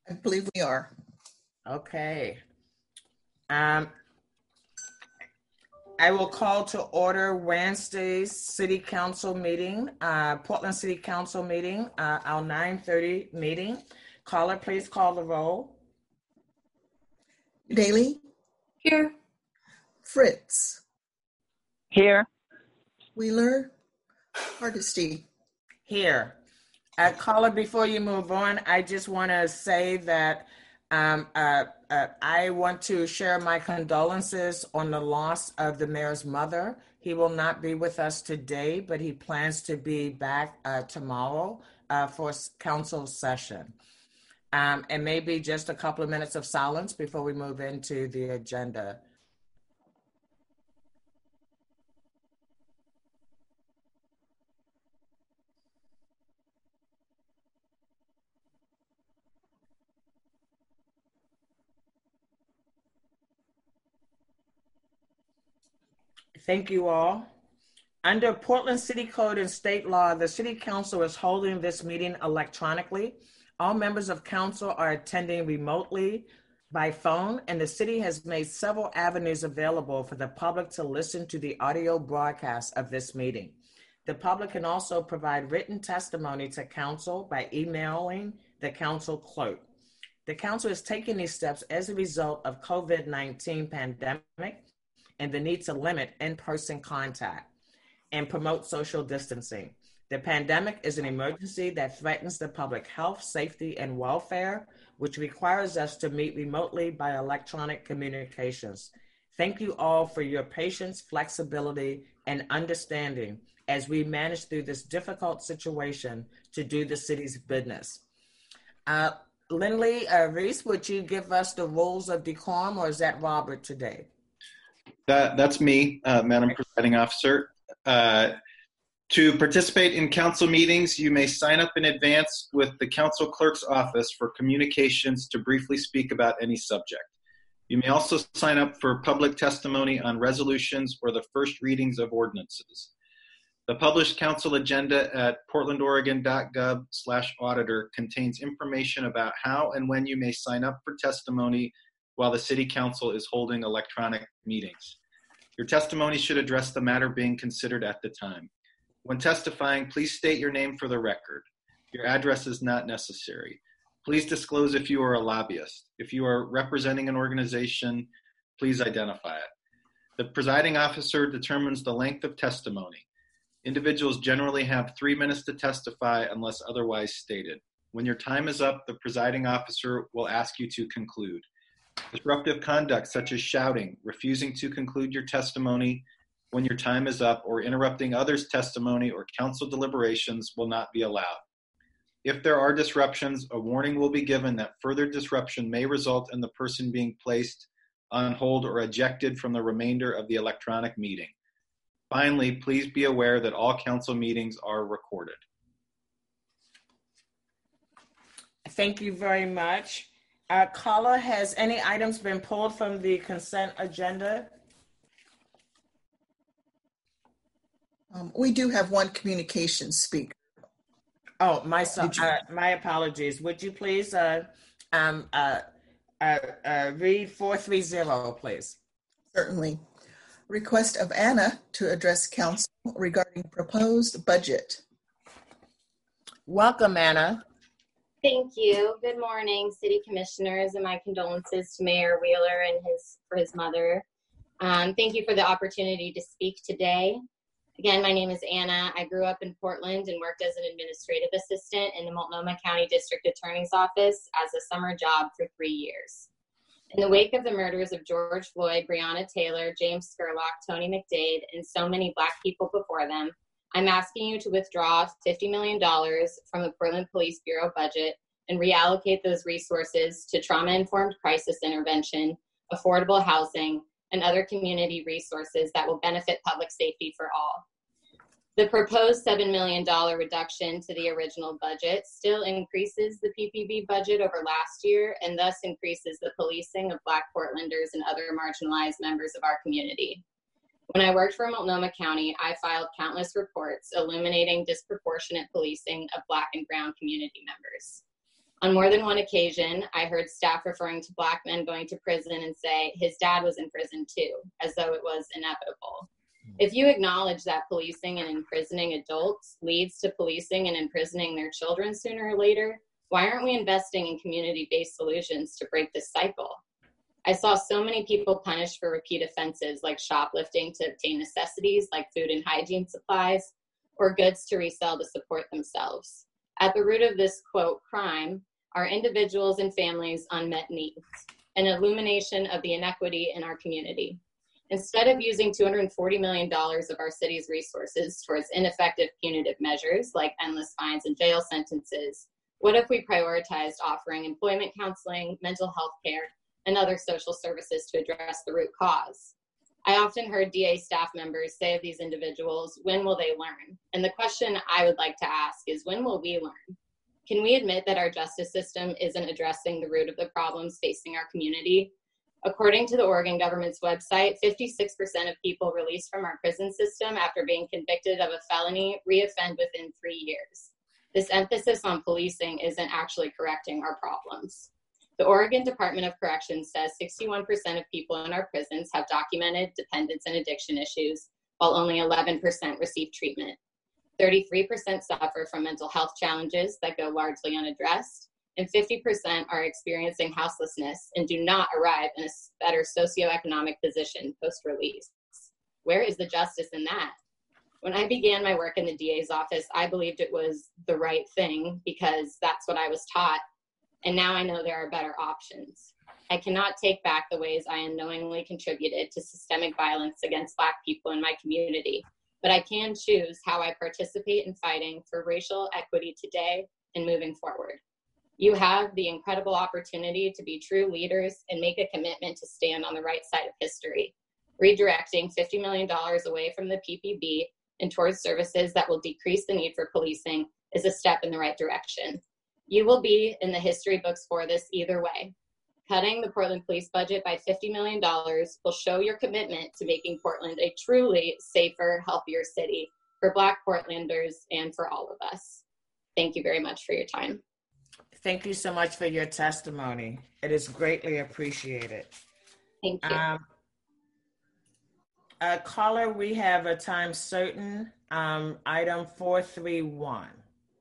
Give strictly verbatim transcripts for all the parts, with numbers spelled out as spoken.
I believe we are. Okay. Um, I will call to order Wednesday's City Council meeting, uh, Portland City Council meeting, uh, our nine thirty meeting. Caller, please call the roll. Daly? Here. Fritz? Here. Wheeler? Hardesty? Here. Uh, caller, before you move on, I just want to say that um, uh, uh, I want to share my condolences on the loss of the mayor's mother. He will not be with us today, but he plans to be back uh, tomorrow uh, for council session. Um, and maybe just a couple of minutes of silence before we move into the agenda. Thank you all. Under Portland City Code and state law, the City Council is holding this meeting electronically. All members of council are attending remotely by phone, and the city has made several avenues available for the public to listen to the audio broadcast of this meeting. The public can also provide written testimony to council by emailing the council clerk. The council is taking these steps as a result of COVID nineteen pandemic and the need to limit in-person contact and promote social distancing. The pandemic is an emergency that threatens the public health, safety, and welfare, which requires us to meet remotely by electronic communications. Thank you all for your patience, flexibility, and understanding as we manage through this difficult situation to do the city's business. Uh, Lindley uh, Reese, would you give us the rules of decorum, or is that Robert today? That, that's me, uh, Madam Presiding Officer. Uh, to participate in council meetings, you may sign up in advance with the council clerk's office for communications to briefly speak about any subject. You may also sign up for public testimony on resolutions or the first readings of ordinances. The published council agenda at portlandoregon.gov slash auditor contains information about how and when you may sign up for testimony while the City Council is holding electronic meetings. Your testimony should address the matter being considered at the time. When testifying, please state your name for the record. Your address is not necessary. Please disclose if you are a lobbyist. If you are representing an organization, please identify it. The presiding officer determines the length of testimony. Individuals generally have three minutes to testify unless otherwise stated. When your time is up, the presiding officer will ask you to conclude. Disruptive conduct such as shouting, refusing to conclude your testimony when your time is up, or interrupting others' testimony or council deliberations will not be allowed. If there are disruptions, a warning will be given that further disruption may result in the person being placed on hold or ejected from the remainder of the electronic meeting. Finally, please be aware that all council meetings are recorded. Thank you very much. Uh, caller, has any items been pulled from the consent agenda? Um, we do have one communication speaker. Oh, my so, uh, my apologies. Would you please uh, um, uh, uh, uh, read four three zero, please? Certainly. Request of Anna to address council regarding proposed budget. Welcome, Anna. Thank you. Good morning, City Commissioners, and my condolences to Mayor Wheeler and his for his mother. Um, thank you for the opportunity to speak today. Again, my name is Anna. I grew up in Portland and worked as an administrative assistant in the Multnomah County District Attorney's Office as a summer job for three years. In the wake of the murders of George Floyd, Breonna Taylor, James Scurlock, Tony McDade, and so many Black people before them, I'm asking you to withdraw fifty million dollars from the Portland Police Bureau budget and reallocate those resources to trauma-informed crisis intervention, affordable housing, and other community resources that will benefit public safety for all. The proposed seven million dollars reduction to the original budget still increases the P P B budget over last year and thus increases the policing of Black Portlanders and other marginalized members of our community. When I worked for Multnomah County, I filed countless reports illuminating disproportionate policing of Black and Brown community members. On more than one occasion, I heard staff referring to Black men going to prison and say his dad was in prison too, as though it was inevitable. If you acknowledge that policing and imprisoning adults leads to policing and imprisoning their children sooner or later, why aren't we investing in community-based solutions to break this cycle? I saw so many people punished for repeat offenses like shoplifting to obtain necessities like food and hygiene supplies, or goods to resell to support themselves. At the root of this, quote, crime are individuals and families' unmet needs, an illumination of the inequity in our community. Instead of using two hundred forty million dollars of our city's resources towards ineffective punitive measures like endless fines and jail sentences, what if we prioritized offering employment counseling, mental health care, and other social services to address the root cause? I often heard D A staff members say of these individuals, when will they learn? And the question I would like to ask is, when will we learn? Can we admit that our justice system isn't addressing the root of the problems facing our community? According to the Oregon government's website, fifty-six percent of people released from our prison system after being convicted of a felony reoffend within three years. This emphasis on policing isn't actually correcting our problems. The Oregon Department of Corrections says sixty-one percent of people in our prisons have documented dependence and addiction issues, while only eleven percent receive treatment. thirty-three percent suffer from mental health challenges that go largely unaddressed, and fifty percent are experiencing houselessness and do not arrive in a better socioeconomic position post-release. Where is the justice in that? When I began my work in the D A's office, I believed it was the right thing because that's what I was taught. And now I know there are better options. I cannot take back the ways I unknowingly contributed to systemic violence against Black people in my community, but I can choose how I participate in fighting for racial equity today and moving forward. You have the incredible opportunity to be true leaders and make a commitment to stand on the right side of history. Redirecting fifty million dollars away from the P P B and towards services that will decrease the need for policing is a step in the right direction. You will be in the history books for this either way. Cutting the Portland police budget by fifty million dollars will show your commitment to making Portland a truly safer, healthier city for Black Portlanders and for all of us. Thank you very much for your time. Thank you so much for your testimony. It is greatly appreciated. Thank you. Um, uh, caller, we have a time certain, um, item four three one.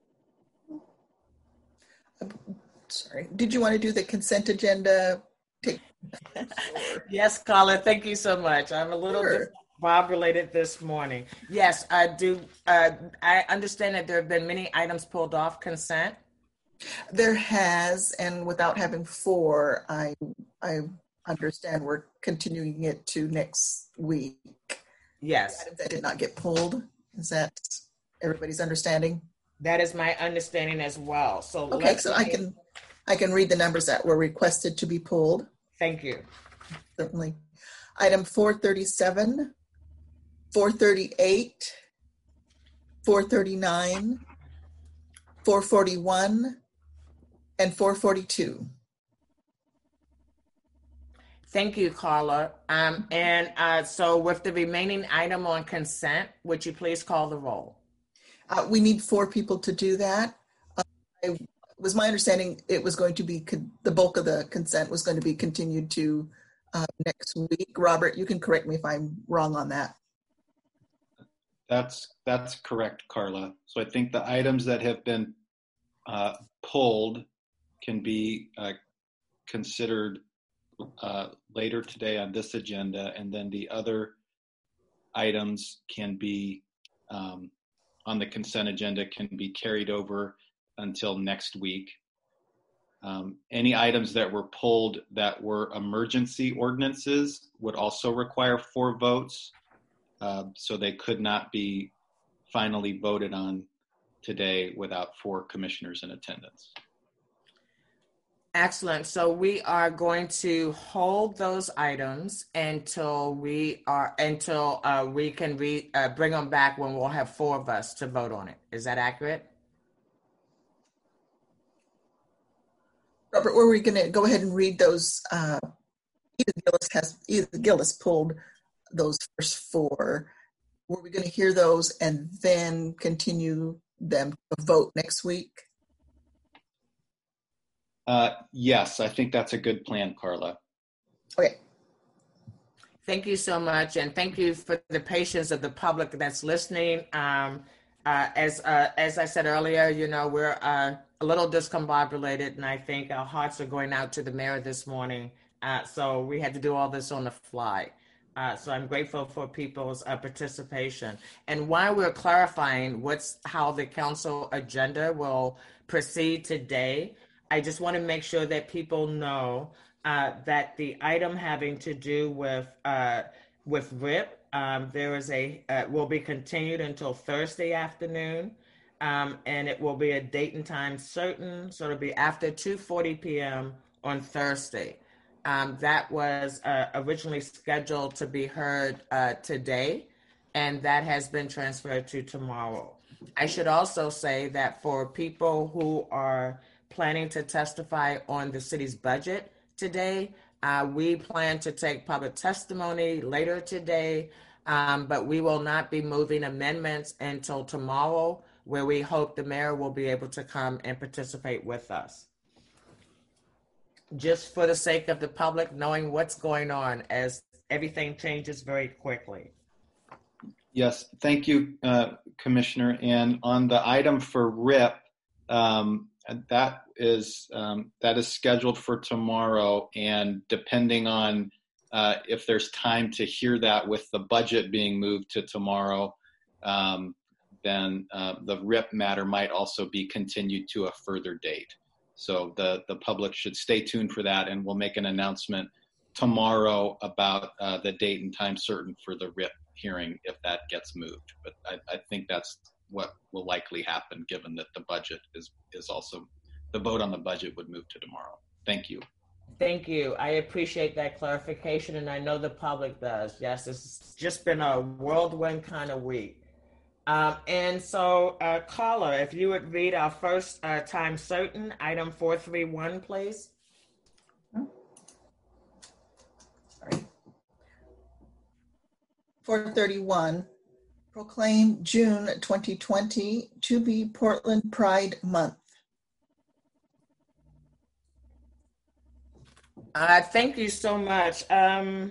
Sorry, did you want to do the consent agenda? Take- Yes, caller, thank you so much. I'm a little Sure. Bob related this morning. Yes, I do. Uh, I understand that there have been many items pulled off consent. There has, and without having four, I I understand we're continuing it to next week. Yes, Items that did not get pulled. Is that everybody's understanding? that is my understanding as well. So Okay, let's so I can I can read the numbers that were requested to be pulled. Thank you. Certainly. Item four thirty-seven, four thirty-eight, four thirty-nine, four forty-one, and four forty-two. Thank you, Carla. Um, and uh, so with the remaining item on consent, would you please call the roll? Uh, we need four people to do that. Uh, I, it was my understanding it was going to be, con- the bulk of the consent was going to be continued to uh, next week. Robert, you can correct me if I'm wrong on that. That's that's correct, Carla. So I think the items that have been uh, pulled can be uh, considered uh, later today on this agenda, and then the other items can be um, on the consent agenda can be carried over until next week. Um, any items that were pulled that were emergency ordinances would also require four votes. Uh, so they could not be finally voted on today without four commissioners in attendance. Excellent. So we are going to hold those items until we are until uh, we can re, uh, bring them back when we'll have four of us to vote on it. Is that accurate? Robert, were we going to go ahead and read those? Uh, either Gillis has either Gillis pulled those first four. Were we going to hear those and then continue them to vote next week? Uh, yes, I think that's a good plan, Carla. Okay. Thank you so much, and thank you for the patience of the public that's listening. Um, uh, as uh, as I said earlier, you know, we're uh, a little discombobulated, and I think our hearts are going out to the mayor this morning. Uh, so we had to do all this on the fly. Uh, so I'm grateful for people's uh, participation. And while we're clarifying what's how the council agenda will proceed today, I just want to make sure that people know uh, that the item having to do with uh, with R I P, um, there is a uh, will be continued until Thursday afternoon, um, and it will be a date and time certain. So it'll be after two forty p.m. on Thursday. Um, that was uh, originally scheduled to be heard uh, today, and that has been transferred to tomorrow. I should also say that for people who are planning to testify on the city's budget today, uh, we plan to take public testimony later today, um, but we will not be moving amendments until tomorrow, where we hope the mayor will be able to come and participate with us. Just for the sake of the public knowing what's going on as everything changes very quickly. Yes, thank you, uh, Commissioner. And on the item for R I P, um, that is um, that is scheduled for tomorrow. And depending on uh, if there's time to hear that with the budget being moved to tomorrow, um, then uh, the R I P matter might also be continued to a further date. So the, the public should stay tuned for that, and we'll make an announcement tomorrow about uh, the date and time certain for the R I P hearing if that gets moved. But I, I think that's what will likely happen, given that the budget is, is also, the vote on the budget would move to tomorrow. Thank you. Thank you. I appreciate that clarification, and I know the public does. Yes, it's just been a whirlwind kind of week. Um, and so, uh, Carla, if you would read our first uh, time certain, item four three one, please. Sorry. four thirty-one, proclaim June twenty twenty to be Portland Pride Month. Uh, thank you so much. Um,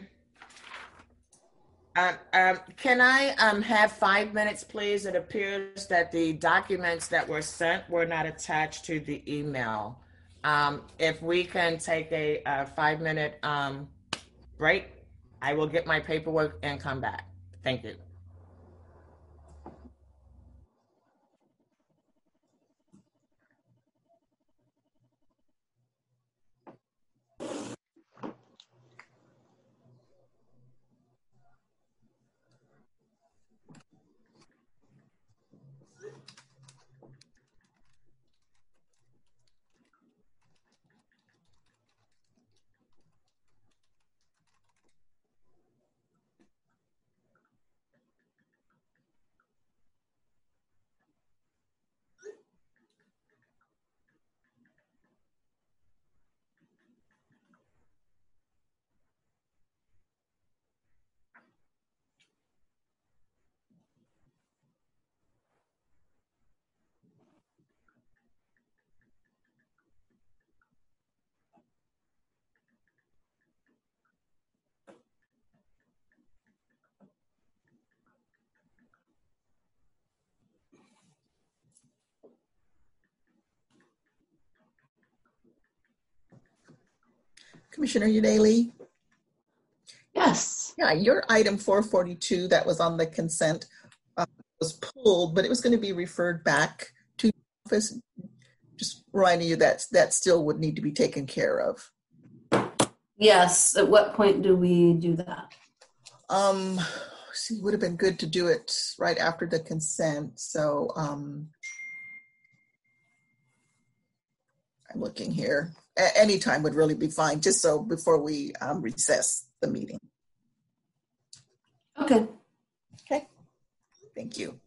Um, um, can I um, have five minutes, please? It appears that the documents that were sent were not attached to the email. Um, if we can take a, a five-minute um, break, I will get my paperwork and come back. Thank you. Commissioner Udaley? Yes. Yeah, your item four forty-two that was on the consent uh, was pulled, but it was going to be referred back to the office. Just reminding you that that still would need to be taken care of. Yes. At what point do we do that? Um, see, it would have been good to do it right after the consent. So um, I'm looking here. A- any time would really be fine, just so before we um, recess the meeting. Okay. Okay. Thank you.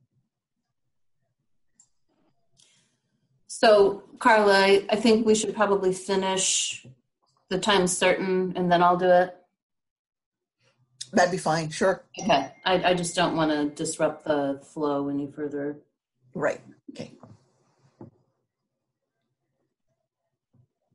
So, Carla, I, I think we should probably finish the time certain and then I'll do it. That'd be fine. Sure. Okay. I, I just don't want to disrupt the flow any further. Right. Okay.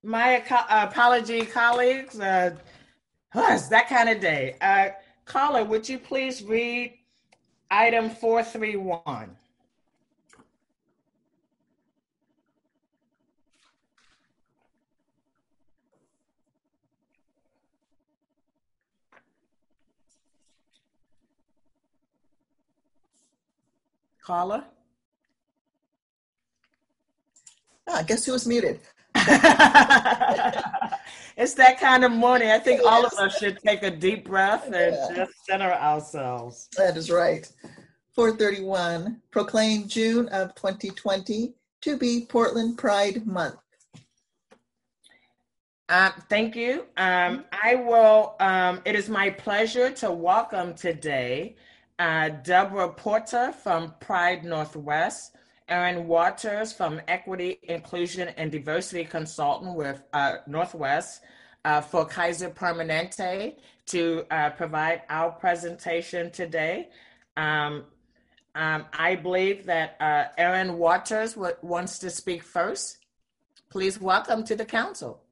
My aco- apology, colleagues. Uh, it's that kind of day. Uh, caller, would you please read item four three one? Caller? Ah, guess who was muted? It's that kind of morning. I think all of Yes. us should take a deep breath and Yeah. just center ourselves. That is right. four thirty-one, proclaim June of twenty twenty to be Portland Pride Month. Uh, thank you. Um, I will, um, it is my pleasure to welcome today uh, Deborah Porter from Pride Northwest, Erin Waters from Equity, Inclusion, and Diversity Consultant with uh, Northwest uh, for Kaiser Permanente to uh, provide our presentation today. Um, um, I believe that uh, Erin Waters w- wants to speak first. Please welcome to the council.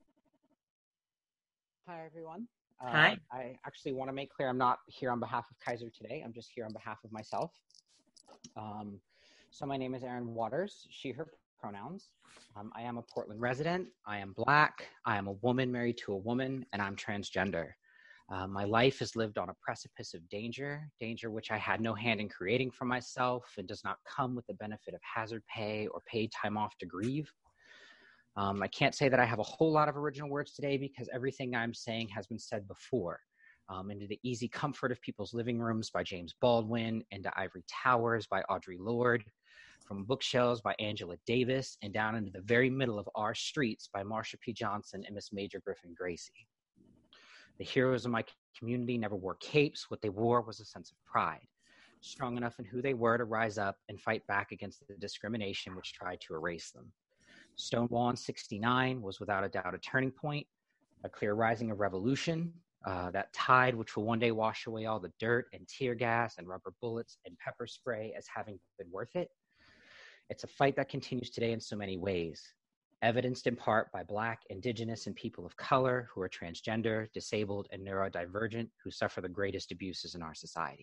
Hi, everyone. Uh, Hi. I actually want to make clear I'm not here on behalf of Kaiser today. I'm just here on behalf of myself. Um, so my name is Erin Waters, she, her pronouns. Um, I am a Portland resident. I am Black. I am a woman married to a woman, and I'm transgender. Uh, my life is lived on a precipice of danger, danger which I had no hand in creating for myself and does not come with the benefit of hazard pay or paid time off to grieve. Um, I can't say that I have a whole lot of original words today because everything I'm saying has been said before. Um, into the easy comfort of people's living rooms by James Baldwin, into Ivory Towers by Audre Lorde, from bookshelves by Angela Davis, and down into the very middle of our streets by Marsha P. Johnson and Miss Major Griffin Gracie. The heroes of my community never wore capes. What they wore was a sense of pride, strong enough in who they were to rise up and fight back against the discrimination which tried to erase them. Stonewall in sixty-nine was without a doubt a turning point, a clear rising of revolution, uh, that tide which will one day wash away all the dirt and tear gas and rubber bullets and pepper spray as having been worth it. It's a fight that continues today in so many ways, evidenced in part by Black, Indigenous, and people of color who are transgender, disabled, and neurodivergent who suffer the greatest abuses in our society.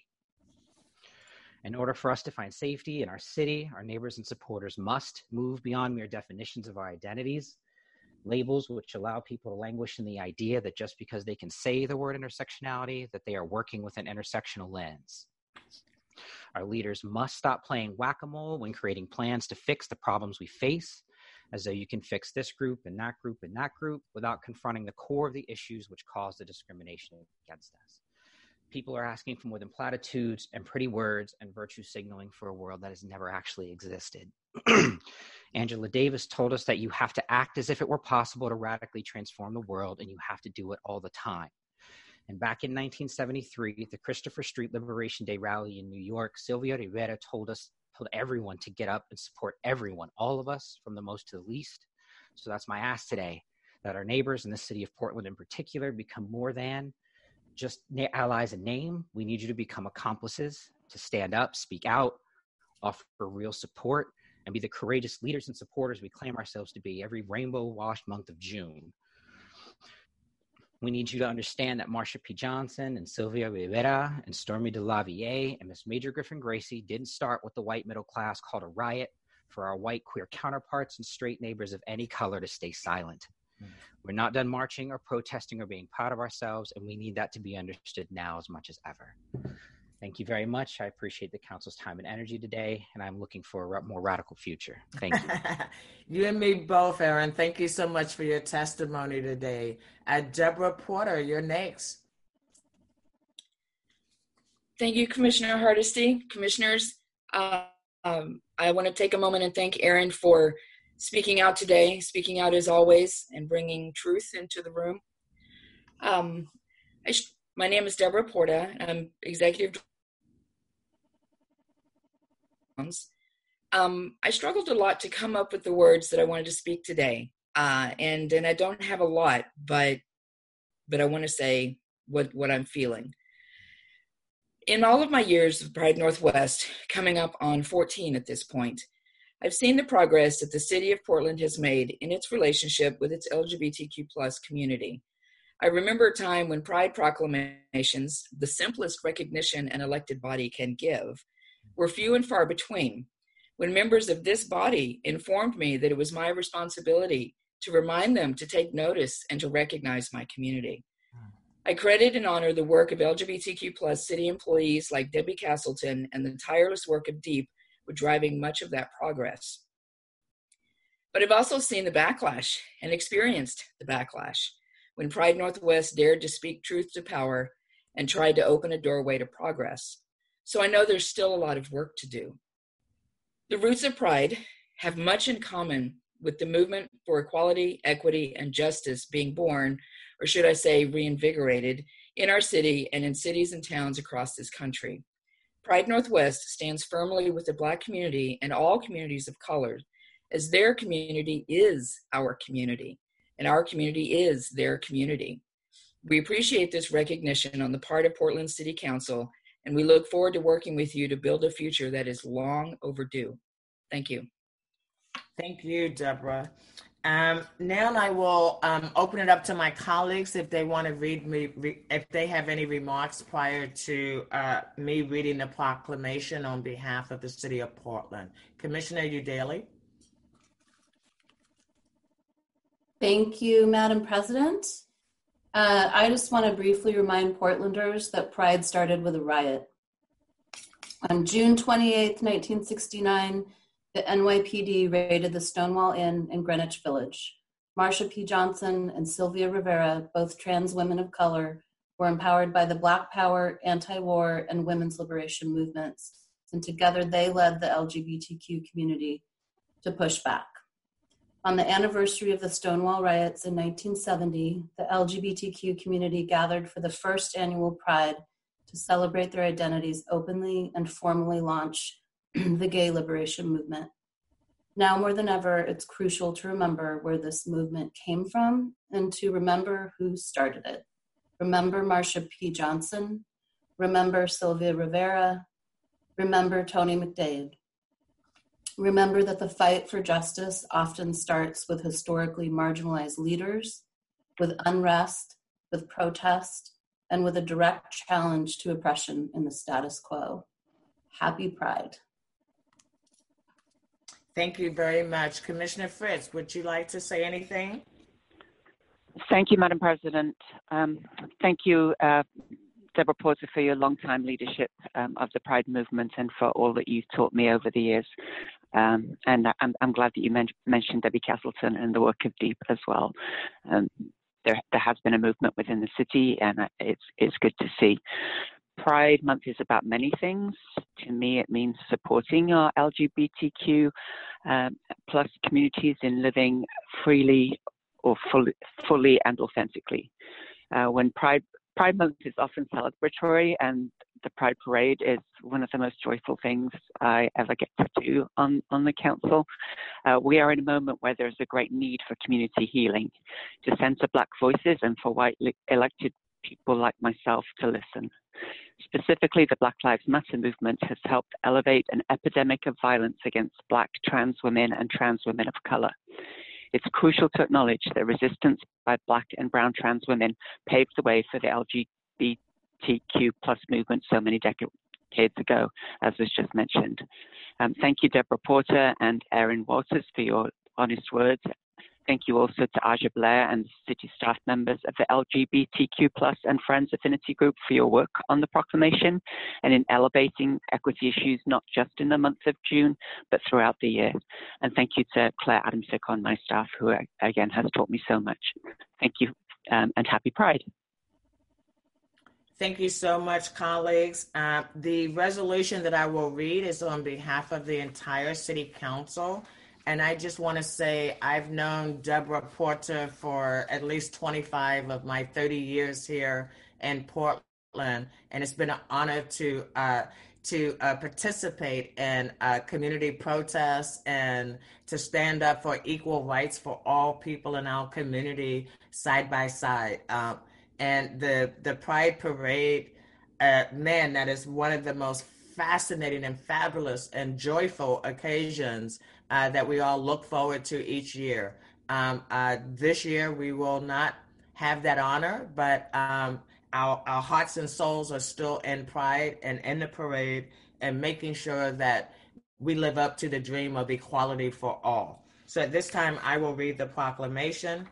In order for us to find safety in our city, our neighbors and supporters must move beyond mere definitions of our identities, labels which allow people to languish in the idea that just because they can say the word intersectionality, that they are working with an intersectional lens. Our leaders must stop playing whack-a-mole when creating plans to fix the problems we face, as though you can fix this group and that group and that group without confronting the core of the issues which cause the discrimination against us. People are asking for more than platitudes and pretty words and virtue signaling for a world that has never actually existed. Angela Davis told us that you have to act as if it were possible to radically transform the world, and you have to do it all the time. And back in nineteen seventy-three, at the Christopher Street Liberation Day rally in New York, Sylvia Rivera told us, told everyone to get up and support everyone, all of us, from the most to the least. So that's my ask today, that our neighbors in the city of Portland in particular become more than just allies in name. We need you to become accomplices, to stand up, speak out, offer real support, and be the courageous leaders and supporters we claim ourselves to be every rainbow-washed month of June. We need you to understand that Marsha P. Johnson and Sylvia Rivera and Stormy DeLavier and Miss Major Griffin Gracie didn't start what the white middle class called a riot for our white queer counterparts and straight neighbors of any color to stay silent. Mm. We're not done marching or protesting or being proud of ourselves, and we need that to be understood now as much as ever. Thank you very much. I appreciate the council's time and energy today, and I'm looking for a more radical future. Thank you. You and me both, Erin. Thank you so much for your testimony today. Uh, Deborah Porter, you're next. Thank you, Commissioner Hardesty. Commissioners, uh, um, I want to take a moment and thank Erin for speaking out today, speaking out as always, and bringing truth into the room. Um, I sh- my name is Deborah Porta. I'm executive. Um, I struggled a lot to come up with the words that I wanted to speak today, uh, and and I don't have a lot, but but I want to say what what I'm feeling. In all of my years of Pride Northwest, coming up on fourteen at this point, I've seen the progress that the city of Portland has made in its relationship with its L G B T Q plus community. I remember a time when Pride proclamations, the simplest recognition an elected body can give, were few and far between, when members of this body informed me that it was my responsibility to remind them to take notice and to recognize my community. I credit and honor the work of L G B T Q plus city employees like Debbie Castleton and the tireless work of DEEP with driving much of that progress. But I've also seen the backlash and experienced the backlash when Pride Northwest dared to speak truth to power and tried to open a doorway to progress. So I know there's still a lot of work to do. The roots of Pride have much in common with the movement for equality, equity, and justice being born, or should I say reinvigorated, in our city and in cities and towns across this country. Pride Northwest stands firmly with the Black community and all communities of color, as their community is our community, and our community is their community. We appreciate this recognition on the part of Portland City Council, and we look forward to working with you to build a future that is long overdue. Thank you. Thank you, Deborah. Um, now I will um, open it up to my colleagues if they want to read me, re, if they have any remarks prior to uh, me reading the proclamation on behalf of the City of Portland. Commissioner Udaley. Thank you, Madam President. Uh, I just want to briefly remind Portlanders that Pride started with a riot. On June twenty-eighth, nineteen sixty-nine, the N Y P D raided the Stonewall Inn in Greenwich Village. Marsha P. Johnson and Sylvia Rivera, both trans women of color, were empowered by the Black Power, anti-war, and women's liberation movements, and together they led the L G B T Q community to push back. On the anniversary of the Stonewall riots in nineteen seventy, the L G B T Q community gathered for the first annual Pride to celebrate their identities openly and formally launch the gay liberation movement. Now more than ever, it's crucial to remember where this movement came from and to remember who started it. Remember Marsha P. Johnson, remember Sylvia Rivera, remember Tony McDade. Remember that the fight for justice often starts with historically marginalized leaders, with unrest, with protest, and with a direct challenge to oppression in the status quo. Happy Pride. Thank you very much. Commissioner Fritz, would you like to say anything? Thank you, Madam President. Um, thank you, uh, Deborah Porter, for your long-time leadership um, of the Pride movement and for all that you've taught me over the years. Um, and I'm, I'm glad that you men- mentioned Debbie Castleton and the work of DEEP as well. Um, there, there has been a movement within the city, and it's it's good to see. Pride Month is about many things. To me, it means supporting our L G B T Q um, plus communities in living freely or fully, fully and authentically. Uh, when Pride Pride Month is often celebratory, and the Pride Parade is one of the most joyful things I ever get to do on, on the council. Uh, we are in a moment where there's a great need for community healing, to center Black voices and for white elected people like myself to listen. Specifically, the Black Lives Matter movement has helped elevate an epidemic of violence against Black trans women and trans women of color. It's crucial to acknowledge that resistance by Black and brown trans women paved the way for the L G B T Q plus movement so many decades ago, as was just mentioned. Um, thank you, Deborah Porter and Erin Walters, for your honest words. Thank you also to Aja Blair and city staff members of the L G B T Q plus and Friends Affinity Group for your work on the proclamation and in elevating equity issues, not just in the month of June, but throughout the year. And thank you to Claire Adamsick on my staff, who again has taught me so much. Thank you, um, and happy Pride. Thank you so much, colleagues. Uh, the resolution that I will read is on behalf of the entire City Council. And I just want to say I've known Deborah Porter for at least twenty-five of my thirty years here in Portland. And it's been an honor to uh, to uh, participate in uh, community protests and to stand up for equal rights for all people in our community side by side. Um, and the, the Pride Parade, uh, man, that is one of the most fascinating and fabulous and joyful occasions uh, that we all look forward to each year. Um, uh, this year, we will not have that honor, but um, our, our hearts and souls are still in Pride and in the parade and making sure that we live up to the dream of equality for all. So at this time, I will read the proclamation.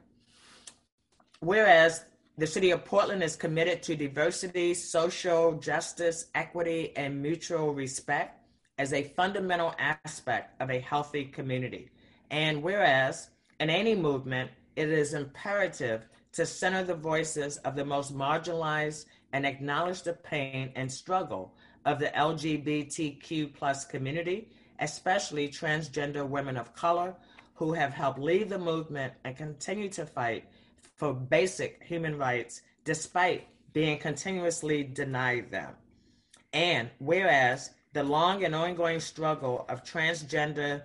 Whereas the City of Portland is committed to diversity, social justice, equity, and mutual respect as a fundamental aspect of a healthy community. And whereas in any movement, it is imperative to center the voices of the most marginalized and acknowledge the pain and struggle of the L G B T Q plus community, especially transgender women of color who have helped lead the movement and continue to fight for basic human rights despite being continuously denied them. And whereas the long and ongoing struggle of transgender,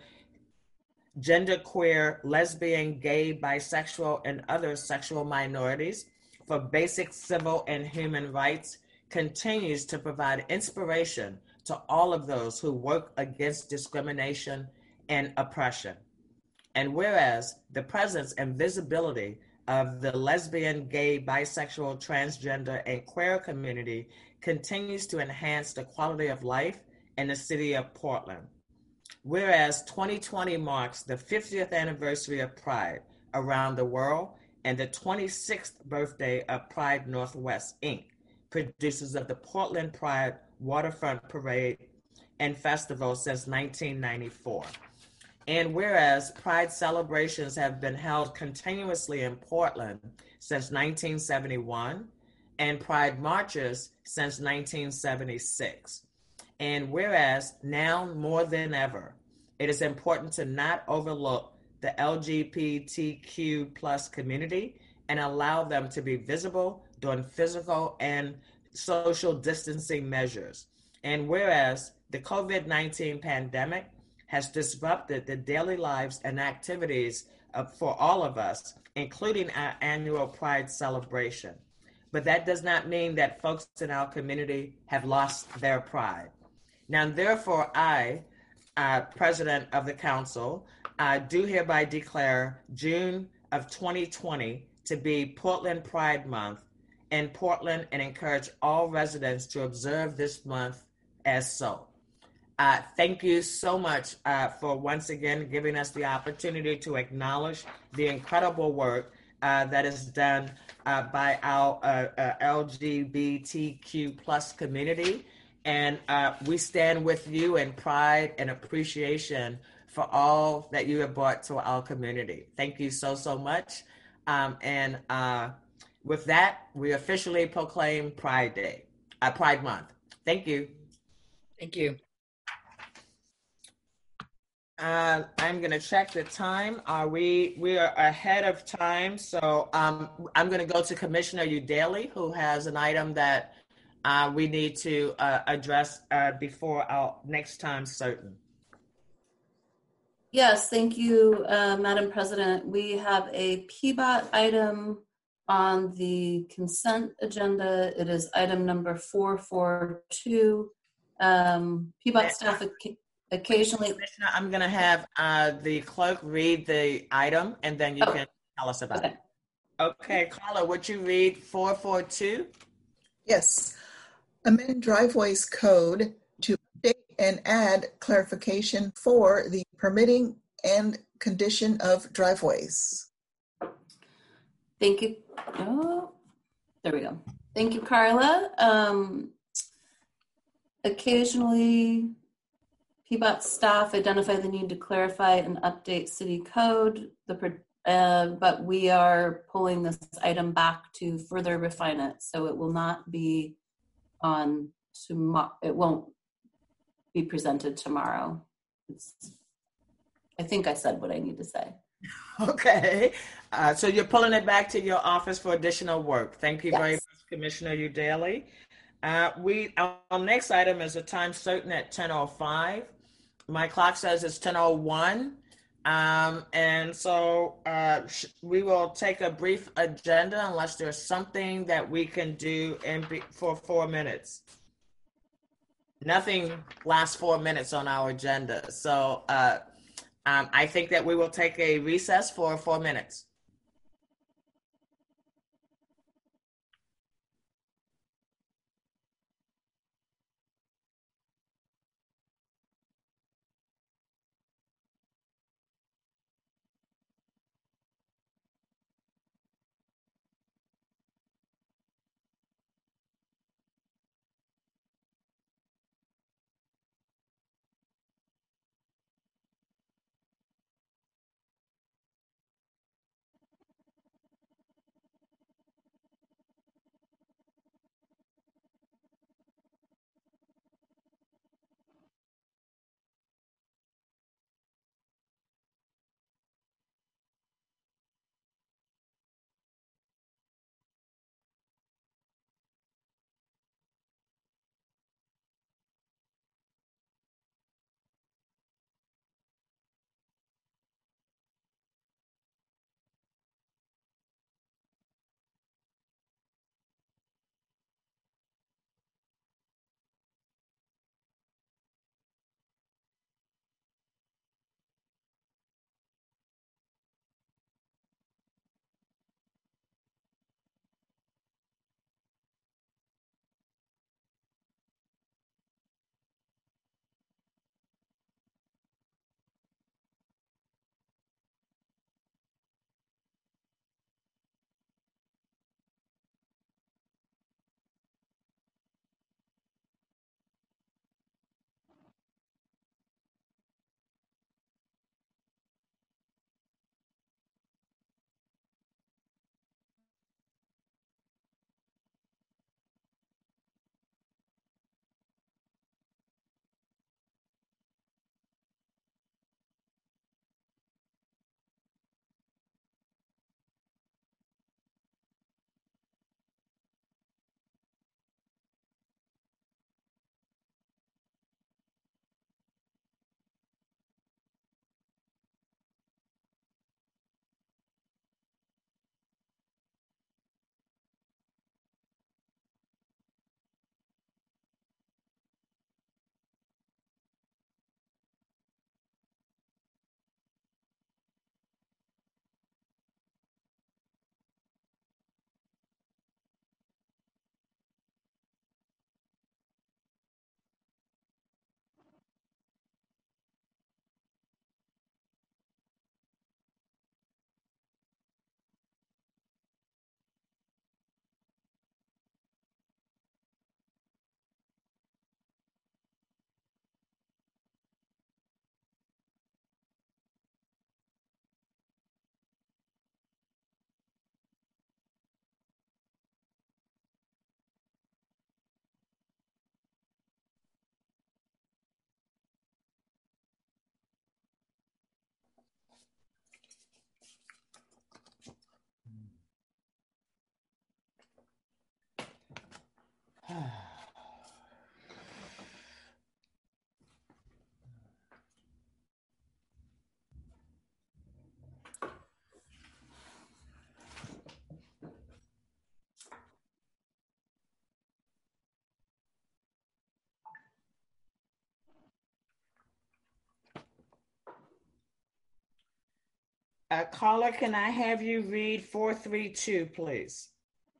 genderqueer, lesbian, gay, bisexual, and other sexual minorities for basic civil and human rights continues to provide inspiration to all of those who work against discrimination and oppression. And whereas the presence and visibility of the lesbian, gay, bisexual, transgender, and queer community continues to enhance the quality of life in the city of Portland. Whereas twenty twenty marks the fiftieth anniversary of Pride around the world and the twenty-sixth birthday of Pride Northwest, Incorporated, producers of the Portland Pride Waterfront Parade and Festival since nineteen ninety-four. And whereas Pride celebrations have been held continuously in Portland since nineteen seventy-one and Pride marches since nineteen seventy-six. And whereas now more than ever, it is important to not overlook the L G B T Q plus community and allow them to be visible during physical and social distancing measures. And whereas the COVID nineteen pandemic has disrupted the daily lives and activities of, for all of us, including our annual Pride celebration. But that does not mean that folks in our community have lost their pride. Now, therefore, I, uh, President of the Council, uh, do hereby declare June of twenty twenty to be Portland Pride Month in Portland and encourage all residents to observe this month as so. Uh, thank you so much uh, for once again giving us the opportunity to acknowledge the incredible work uh, that is done uh, by our uh, uh, L G B T Q plus community. And uh, we stand with you in pride and appreciation for all that you have brought to our community. Thank you so, so much. Um, and uh, with that, we officially proclaim Pride Day, uh, Pride Month. Thank you. Thank you. Uh, I'm going to check the time. Are we, we are ahead of time. So um, I'm going to go to Commissioner Udaley, who has an item that uh, we need to uh, address uh, before our next time certain. Yes, thank you, uh, Madam President. We have a P B O T item on the consent agenda. It is item number four four two. Um, P B O T staff occasionally. Commissioner, I'm going to have uh, the clerk read the item and then you oh. can tell us about okay. it. Okay, Carla, would you read four four two? Yes. Amend driveways code to update and add clarification for the permitting and condition of driveways. Thank you. Oh, there we go. Thank you, Carla. Um, occasionally, P B O T staff identify the need to clarify and update city code, the, uh, but we are pulling this item back to further refine it. So it will not be on tomorrow. It won't be presented tomorrow. It's, I think I said what I need to say. Okay. Uh, so you're pulling it back to your office for additional work. Thank you yes. very much, Commissioner Udaley. Uh, we, our next item is a time certain at ten oh five. My clock says it's ten oh one. Um, and so uh, sh- we will take a brief agenda unless there's something that we can do in be- for four minutes. nothing lasts four minutes on our agenda. So uh, um, I think that we will take a recess for four minutes. Uh, caller, can I have you read four three two, please?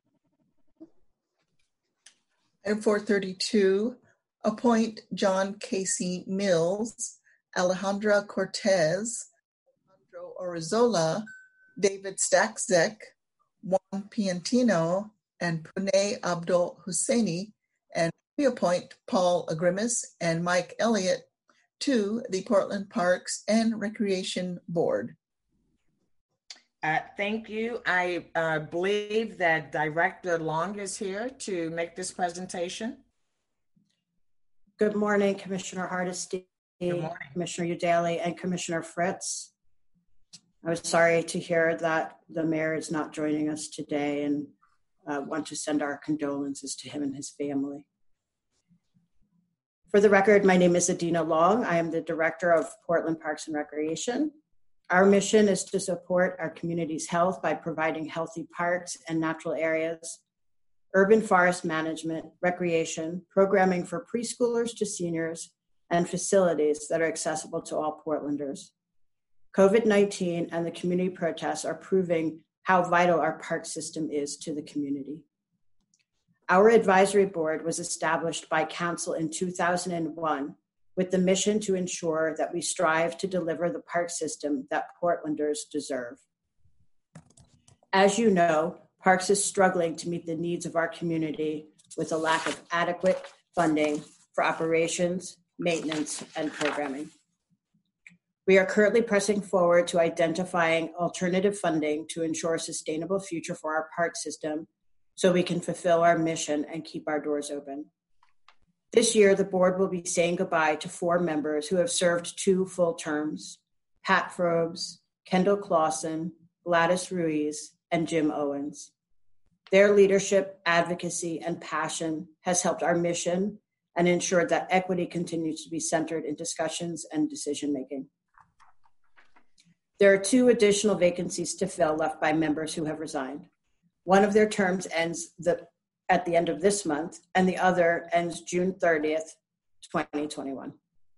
Item four thirty-two, appoint John Casey Mills, Alejandra Cortez, Alejandro Orizola, David Staczek, Juan Piantino, and Pune Abdul Husseini, and reappoint Paul Agrimis and Mike Elliott to the Portland Parks and Recreation Board. Uh, thank you. I uh, believe that Director Long is here to make this presentation. Good morning, Commissioner Hardesty, Good morning. Commissioner Udaley, and Commissioner Fritz. I was sorry to hear that the mayor is not joining us today, and uh, want to send our condolences to him and his family. For the record, my name is Adina Long. I am the Director of Portland Parks and Recreation. Our mission is to support our community's health by providing healthy parks and natural areas urban forest management, recreation, programming for preschoolers to seniors, and facilities that are accessible to all Portlanders. COVID nineteen and the community protests are proving how vital our park system is to the community. Our advisory board was established by council in two thousand one with the mission to ensure that we strive to deliver the park system that Portlanders deserve. As you know, Parks is struggling to meet the needs of our community with a lack of adequate funding for operations, maintenance, and programming. We are currently pressing forward to identifying alternative funding to ensure a sustainable future for our park system so we can fulfill our mission and keep our doors open. This year, the board will be saying goodbye to four members who have served two full terms: Pat Frobes, Kendall Clausen, Gladys Ruiz, and Jim Owens. Their leadership, advocacy, and passion has helped our mission and ensured that equity continues to be centered in discussions and decision-making. There are two additional vacancies to fill left by members who have resigned. One of their terms ends the, at the end of this month, and the other ends June thirtieth, twenty twenty-one.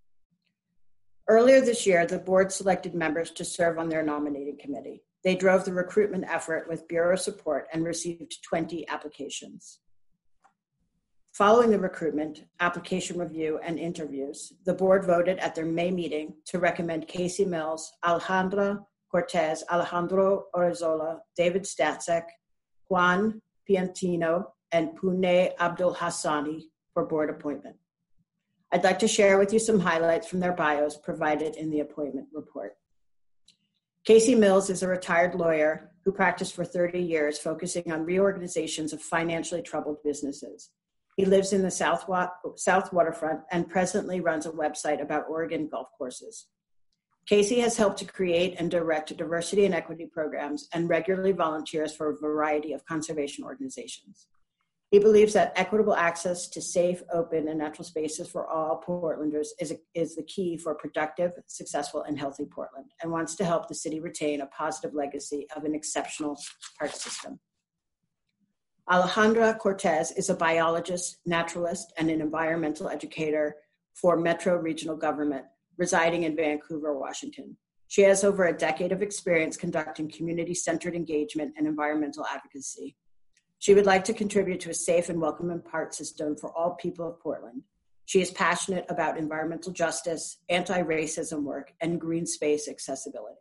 Earlier this year, the board selected members to serve on their nominating committee. They drove the recruitment effort with bureau support and received twenty applications. Following the recruitment, application review, and interviews, the board voted at their May meeting to recommend Casey Mills, Alejandra Cortez, Alejandro Orizola, David Statsek, Juan Piantino, and Pune Abdul Hassani for board appointment. I'd like to share with you some highlights from their bios provided in the appointment report. Casey Mills is a retired lawyer who practiced for thirty years, focusing on reorganizations of financially troubled businesses. He lives in the South, Wa- South Waterfront and presently runs a website about Oregon golf courses. Casey has helped to create and direct diversity and equity programs and regularly volunteers for a variety of conservation organizations. He believes that equitable access to safe, open, and natural spaces for all Portlanders is, a, is the key for a productive, successful, and healthy Portland, and wants to help the city retain a positive legacy of an exceptional park system. Alejandra Cortez is a biologist, naturalist, and an environmental educator for Metro Regional Government, residing in Vancouver, Washington. She has over a decade of experience conducting community-centered engagement and environmental advocacy. She would like to contribute to a safe and welcoming park system for all people of Portland. She is passionate about environmental justice, anti-racism work, and green space accessibility.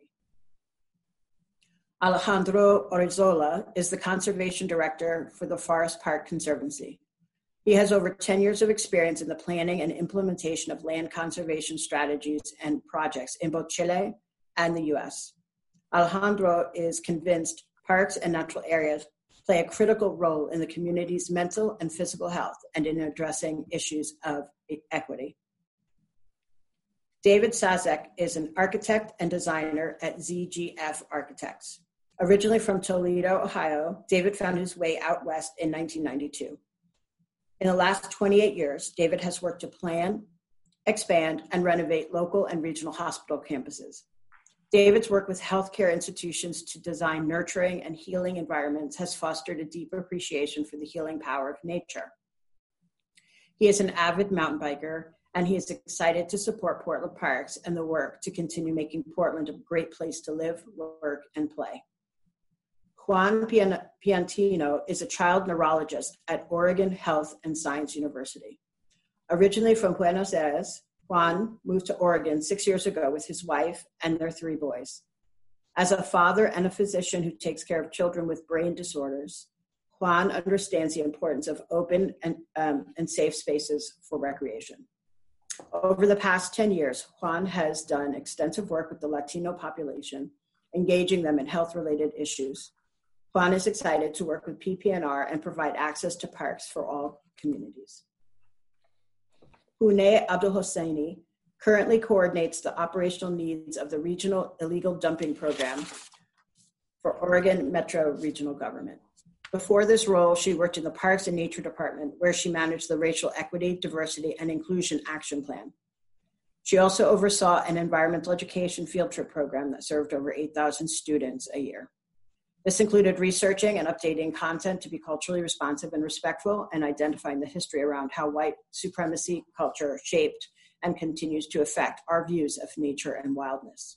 Alejandro Orizola is the Conservation Director for the Forest Park Conservancy. He has over ten years of experience in the planning and implementation of land conservation strategies and projects in both Chile and the U S. Alejandro is convinced parks and natural areas play a critical role in the community's mental and physical health and in addressing issues of equity. David Sazek is an architect and designer at Z G F Architects. Originally from Toledo, Ohio, David found his way out west in nineteen ninety-two. In the last twenty-eight years, David has worked to plan, expand, and renovate local and regional hospital campuses. David's work with healthcare institutions to design nurturing and healing environments has fostered a deep appreciation for the healing power of nature. He is an avid mountain biker, and he is excited to support Portland Parks and the work to continue making Portland a great place to live, work, and play. Juan Piantino is a child neurologist at Oregon Health and Science University. Originally from Buenos Aires, Juan moved to Oregon six years ago with his wife and their three boys. As a father and a physician who takes care of children with brain disorders, Juan understands the importance of open and, um, and safe spaces for recreation. Over the past ten years, Juan has done extensive work with the Latino population, engaging them in health-related issues. Juan is excited to work with P P N R and provide access to parks for all communities. Pune Abdul Hosseini currently coordinates the operational needs of the Regional Illegal Dumping Program for Oregon Metro Regional Government. Before this role, she worked in the Parks and Nature Department, where she managed the Racial Equity, Diversity, and Inclusion Action Plan. She also oversaw an environmental education field trip program that served over eight thousand students a year. This included researching and updating content to be culturally responsive and respectful, and identifying the history around how white supremacy culture shaped and continues to affect our views of nature and wildness.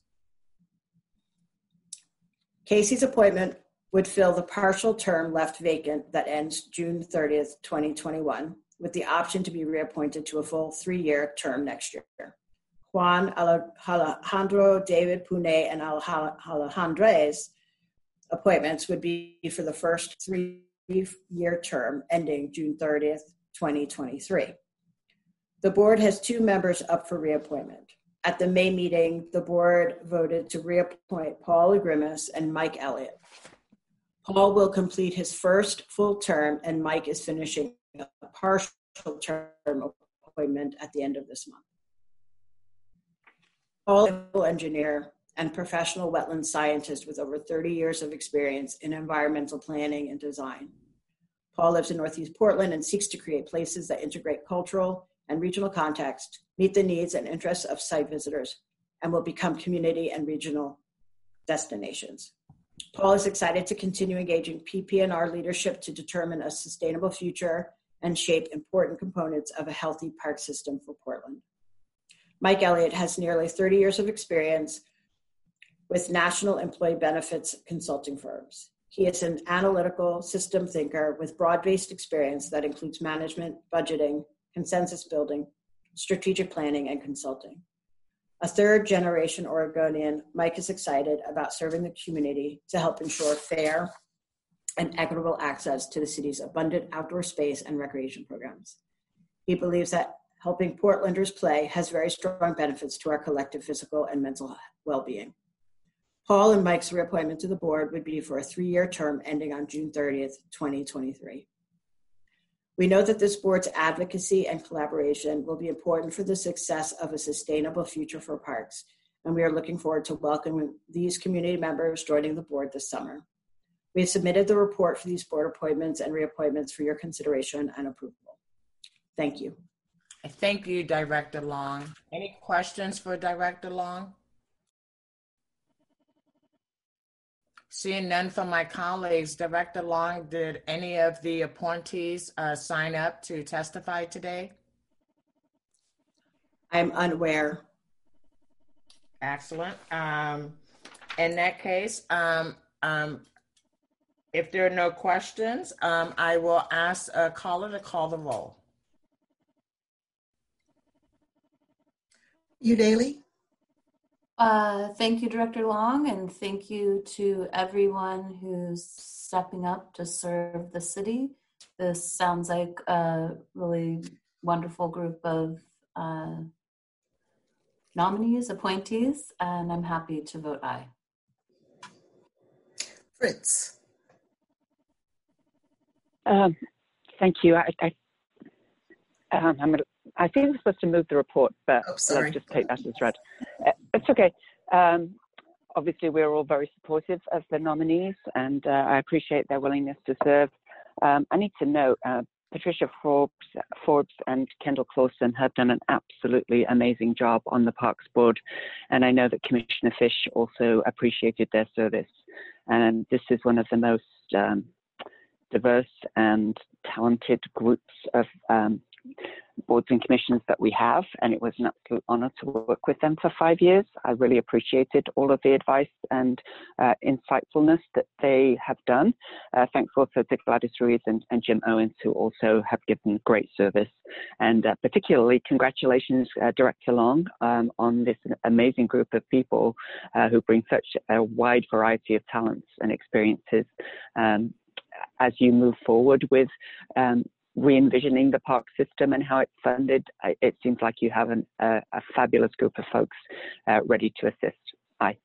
Casey's appointment would fill the partial term left vacant that ends June thirtieth, twenty twenty-one, with the option to be reappointed to a full three-year term next year. Juan Alejandro, David Pune, and Alejandre's appointments would be for the first three-year term ending June thirtieth, twenty twenty-three. The board has two members up for reappointment. At the May meeting, the board voted to reappoint Paul Agrimas and Mike Elliott. Paul will complete his first full term, and Mike is finishing a partial term appointment at the end of this month. Paul is a civil engineer and professional wetland scientist with over thirty years of experience in environmental planning and design. Paul lives in Northeast Portland and seeks to create places that integrate cultural and regional context, meet the needs and interests of site visitors, and will become community and regional destinations. Paul is excited to continue engaging P P N R leadership to determine a sustainable future and shape important components of a healthy park system for Portland. Mike Elliott has nearly thirty years of experience with national employee benefits consulting firms. He is an analytical system thinker with broad-based experience that includes management, budgeting, consensus building, strategic planning, and consulting. A third generation Oregonian, Mike is excited about serving the community to help ensure fair and equitable access to the city's abundant outdoor space and recreation programs. He believes that helping Portlanders play has very strong benefits to our collective physical and mental well-being. Paul and Mike's reappointment to the board would be for a three-year term ending on June thirtieth, twenty twenty-three. We know that this board's advocacy and collaboration will be important for the success of a sustainable future for parks, and we are looking forward to welcoming these community members joining the board this summer. We have submitted the report for these board appointments and reappointments for your consideration and approval. Thank you. Thank you, Director Long. Any questions for Director Long? Seeing none from my colleagues, Director Long, did any of the appointees uh, sign up to testify today? I'm unaware. Excellent. Um, in that case, um, um, if there are no questions, um, I will ask a caller to call the roll. Udaley? Uh, thank you, Director Long, and thank you to everyone who's stepping up to serve the city. This sounds like a really wonderful group of uh, nominees, appointees, and I'm happy to vote aye. Fritz? Um, thank you. I, I, um, I'm gonna, I think I'm supposed to move the report, but oh, sorry. let's just take that as read. Uh, it's okay. Um, obviously, we're all very supportive of the nominees, and uh, I appreciate their willingness to serve. Um, I need to note, uh, Patricia Forbes, Forbes and Kendall Clausen have done an absolutely amazing job on the Parks Board, and I know that Commissioner Fish also appreciated their service. And this is one of the most um, diverse and talented groups of um, boards and commissions that we have, and it was an absolute honor to work with them for five years. I really appreciated all of the advice and uh, insightfulness that they have done. Uh, thanks also to Gladys Ruiz and, and Jim Owens, who also have given great service. And uh, particularly congratulations, uh, Director Long, um, on this amazing group of people uh, who bring such a wide variety of talents and experiences. Um, as you move forward with um, re-envisioning the park system and how it's funded, it seems like you have an, a, a fabulous group of folks uh, ready to assist. Aye.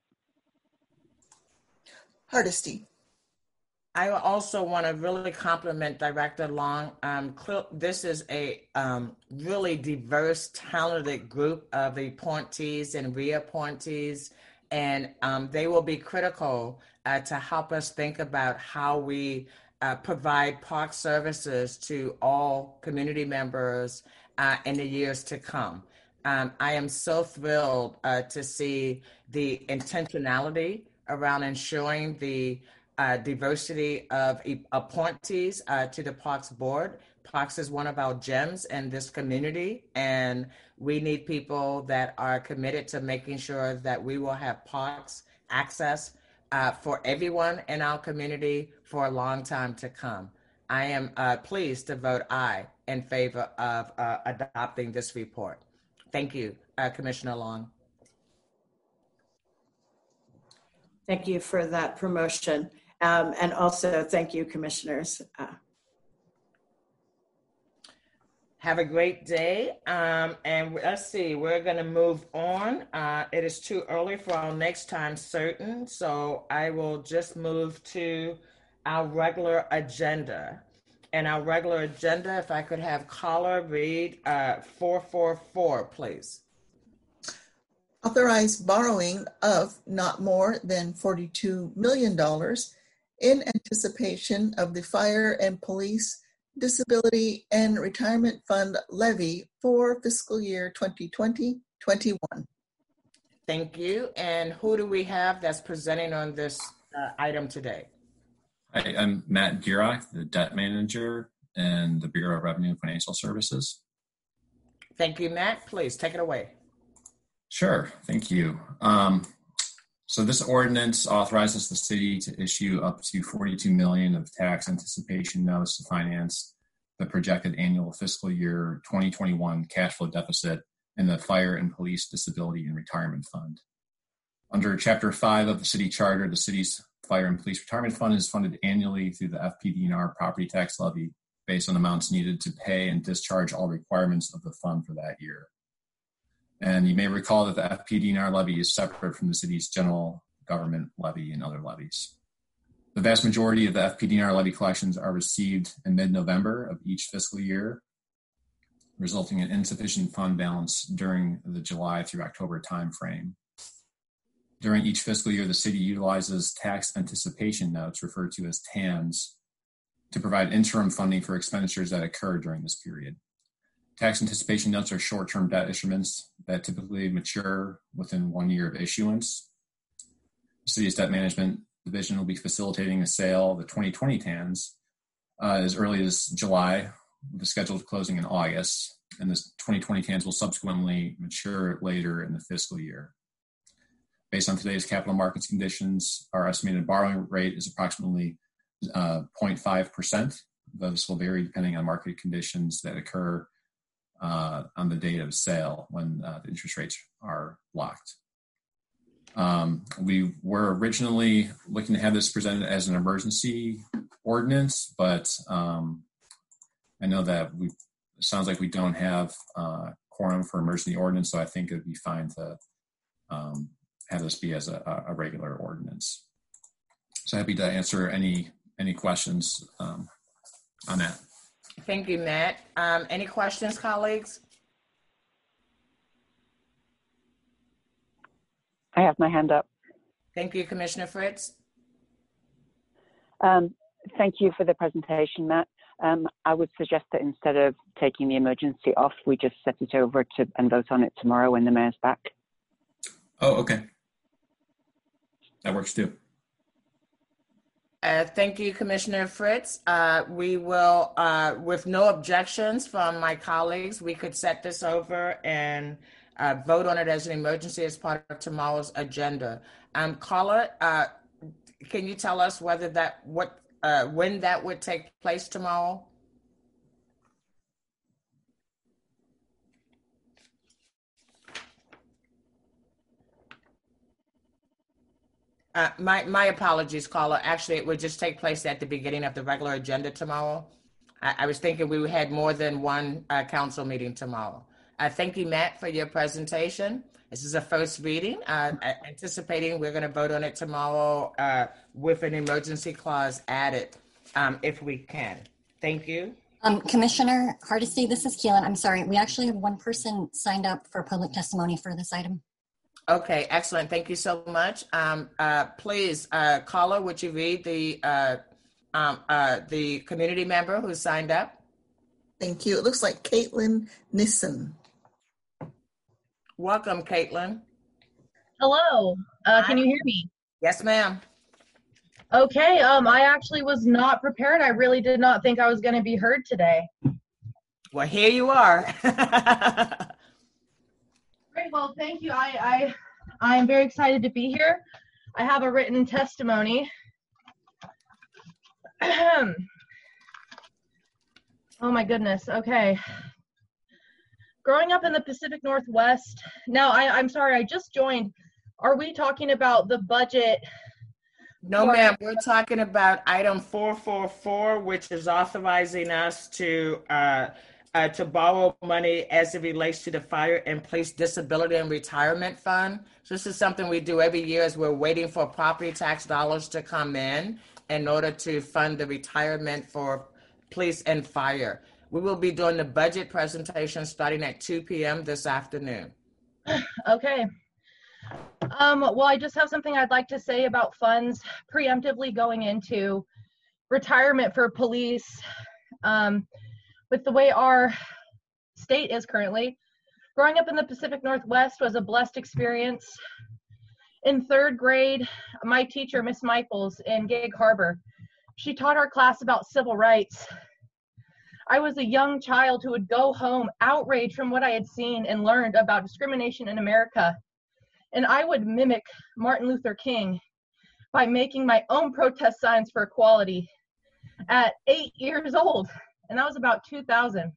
Hardesty. I also want to really compliment Director Long. Um, this is a um, really diverse, talented group of appointees and reappointees, and um, they will be critical uh, to help us think about how we Uh, provide park services to all community members uh, in the years to come. Um, I am so thrilled uh, to see the intentionality around ensuring the uh, diversity of e- appointees uh, to the Parks Board. Parks is one of our gems in this community, and we need people that are committed to making sure that we will have parks access uh, for everyone in our community for a long time to come. I am uh, pleased to vote aye in favor of uh, adopting this report. Thank you, uh, Commissioner Long. Thank you for that promotion. Um, and also thank you, commissioners. Uh, Have a great day. Um, and let's see, we're going to move on. Uh, it is too early for our next time certain, so I will just move to our regular agenda. And our regular agenda, if I could have caller read uh, four four four, please. Authorize borrowing of not more than forty-two million dollars in anticipation of the Fire and Police Disability and Retirement Fund levy for fiscal year twenty twenty twenty-one. Thank you. And who do we have that's presenting on this uh, item today? Hi, I'm Matt Gierock, the debt manager in the Bureau of Revenue and Financial Services. Thank you, Matt. Please take it away. Sure, thank you. Um, so this ordinance authorizes the city to issue up to forty-two million dollars of tax anticipation notes to finance the projected annual fiscal year twenty twenty-one cash flow deficit in the Fire and Police Disability and Retirement Fund. Under Chapter five of the city charter, the city's Fire and Police Retirement Fund is funded annually through the F P D N R property tax levy based on amounts needed to pay and discharge all requirements of the fund for that year. And you may recall that the F P D N R levy is separate from the city's general government levy and other levies. The vast majority of the F P D N R levy collections are received in mid-November of each fiscal year, resulting in insufficient fund balance during the July through October timeframe. During each fiscal year, the city utilizes tax anticipation notes, referred to as T A Ns, to provide interim funding for expenditures that occur during this period. Tax anticipation notes are short-term debt instruments that typically mature within one year of issuance. The city's debt management division will be facilitating a sale of the twenty twenty T A Ns uh, as early as July, with the scheduled closing in August, and the twenty twenty T A Ns will subsequently mature later in the fiscal year. Based on today's capital markets conditions, our estimated borrowing rate is approximately uh, zero point five percent, though this will vary depending on market conditions that occur uh, on the date of sale when uh, the interest rates are locked. Um, we were originally looking to have this presented as an emergency ordinance, but um, I know that we, it sounds like we don't have uh, quorum for emergency ordinance, so I think it would be fine to um, have this be as a, a regular ordinance. So happy to answer any any questions um, on that. Thank you, Matt. Um, any questions, colleagues? I have my hand up. Thank you, Commissioner Fritz. Um, thank you for the presentation, Matt. Um, I would suggest that instead of taking the emergency off, we just set it over to and vote on it tomorrow when the mayor's back. Oh, okay. That works too. Uh, thank you, Commissioner Fritz. Uh, we will, uh, with no objections from my colleagues, we could set this over and uh, vote on it as an emergency as part of tomorrow's agenda. Um, Carla, uh, can you tell us whether that, what, uh, when that would take place tomorrow? Uh, my, my apologies, caller. Actually, it would just take place at the beginning of the regular agenda tomorrow. I, I was thinking we had more than one uh, council meeting tomorrow. Uh, thank you, Matt, for your presentation. This is a first reading. Uh, anticipating we're going to vote on it tomorrow uh, with an emergency clause added, um, if we can. Thank you. Um, Commissioner Hardesty, this is Keelan. I'm sorry. We actually have one person signed up for public testimony for this item. Okay, excellent. Thank you so much. Um, uh, please, uh, caller, would you read the uh, um, uh, the community member who signed up? Thank you. It looks like Caitlin Nissen. Welcome, Caitlin. Hello. Uh, can you hear me? Yes, ma'am. Okay, um, I actually was not prepared. I really did not think I was going to be heard today. Well, here you are. Great, well, thank you. I, I, I am very excited to be here. I have a written testimony. Oh my goodness, okay. Growing up in the Pacific Northwest, now I, I'm sorry, I just joined. Are we talking about the budget? No, ma'am, we're talking about item four four four, which is authorizing us to uh, uh, to borrow money as it relates to the Fire and Police Disability and Retirement Fund. So this is something we do every year as we're waiting for property tax dollars to come in in order to fund the retirement for police and fire. We will be doing the budget presentation starting at two p.m. this afternoon. Okay. Um, well, I just have something I'd like to say about funds preemptively going into retirement for police. Um, with the way our state is currently, growing up in the Pacific Northwest was a blessed experience. In third grade, my teacher, Miss Michaels in Gig Harbor, she taught our class about civil rights. I was a young child who would go home outraged from what I had seen and learned about discrimination in America. And I would mimic Martin Luther King by making my own protest signs for equality at eight years old. And that was about two thousand.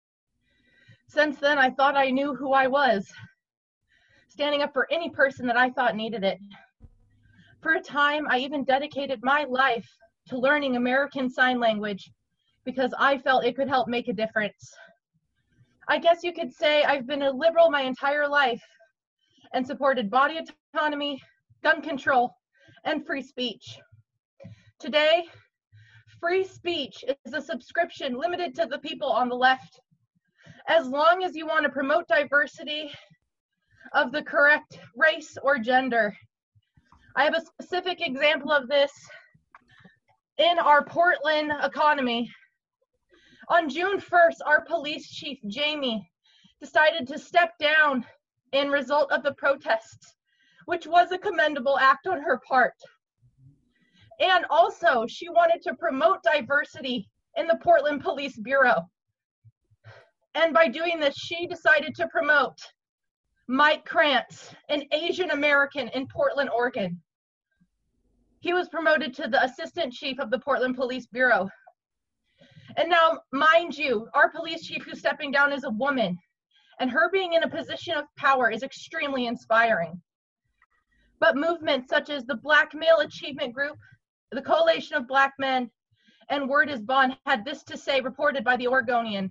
Since then, I thought I knew who I was, standing up for any person that I thought needed it. For a time, I even dedicated my life to learning American Sign Language because I felt it could help make a difference. I guess you could say I've been a liberal my entire life and supported body autonomy, gun control, and free speech. Today, free speech is a subscription limited to the people on the left. As long as you want to promote diversity of the correct race or gender. I have a specific example of this in our Portland economy. On June first, our police chief, Jamie, decided to step down in result of the protests, which was a commendable act on her part. And also, she wanted to promote diversity in the Portland Police Bureau. And by doing this, she decided to promote Mike Krantz, an Asian American in Portland, Oregon. He was promoted to the assistant chief of the Portland Police Bureau. And now, mind you, our police chief who's stepping down is a woman, and her being in a position of power is extremely inspiring. But movements such as the Black Male Achievement Group, the Coalition of Black Men, and Word is Bond had this to say, reported by the Oregonian.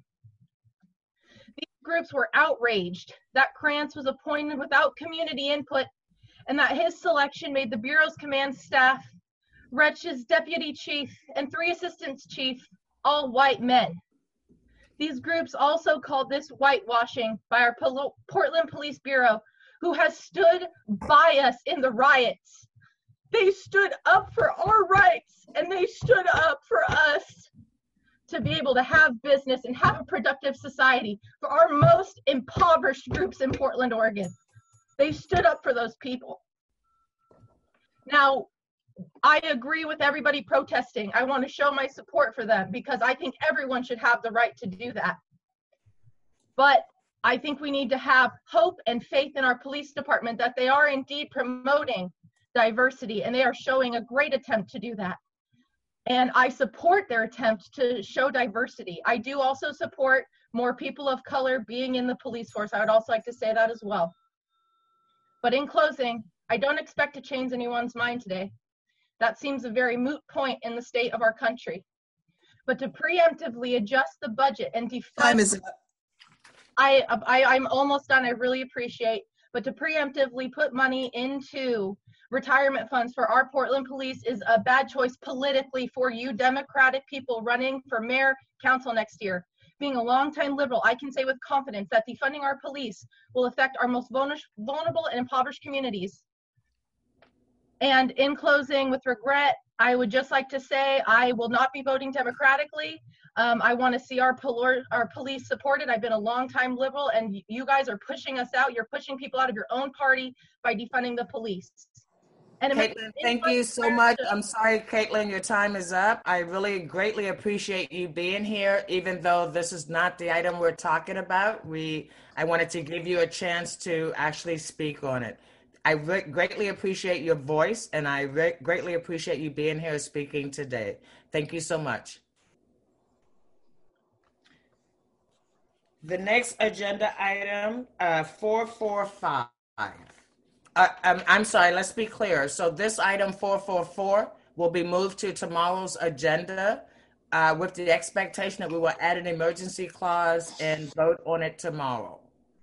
These groups were outraged that Krantz was appointed without community input and that his selection made the Bureau's command staff, Wretch's deputy chief, and three assistants chief all white men. These groups also called this whitewashing by our Pol- Portland Police Bureau, who has stood by us in the riots. They stood up for our rights, and they stood up for us to be able to have business and have a productive society for our most impoverished groups in Portland, Oregon. They stood up for those people. Now, I agree with everybody protesting. I want to show my support for them because I think everyone should have the right to do that. But I think we need to have hope and faith in our police department that they are indeed promoting diversity, and they are showing a great attempt to do that. And I support their attempt to show diversity. I do also support more people of color being in the police force. I would also like to say that as well. But in closing, I don't expect to change anyone's mind today. That seems a very moot point in the state of our country. But to preemptively adjust the budget and defund— Time is up. I, I, I'm almost done, I really appreciate, but to preemptively put money into retirement funds for our Portland police is a bad choice politically for you Democratic people running for mayor, council next year. Being a longtime liberal, I can say with confidence that defunding our police will affect our most vulnerable and impoverished communities. And in closing, with regret, I would just like to say I will not be voting democratically. Um, I want to see our, pol- our police supported. I've been a longtime liberal, and you guys are pushing us out. You're pushing people out of your own party by defunding the police. And Caitlin, thank you so much. I'm sorry, Caitlin, your time is up. I really greatly appreciate you being here, even though this is not the item we're talking about. We, I wanted to give you a chance to actually speak on it. I re- greatly appreciate your voice, and I re- greatly appreciate you being here speaking today. Thank you so much. The next agenda item, uh, four four five. Uh, I'm, I'm sorry, let's be clear. So this item four four four will be moved to tomorrow's agenda uh, with the expectation that we will add an emergency clause and vote on it tomorrow.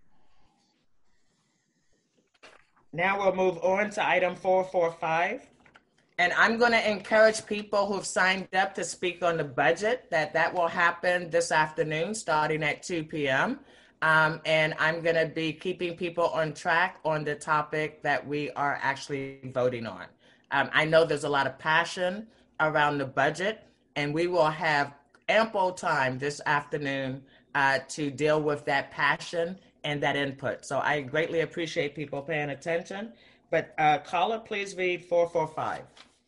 Now we'll move on to item four four five. And I'm going to encourage people who've signed up to speak on the budget that that will happen this afternoon starting at two p.m. Um, and I'm going to be keeping people on track on the topic that we are actually voting on. Um, I know there's a lot of passion around the budget, and we will have ample time this afternoon uh, to deal with that passion and that input. So I greatly appreciate people paying attention. But uh, caller, please read four four five.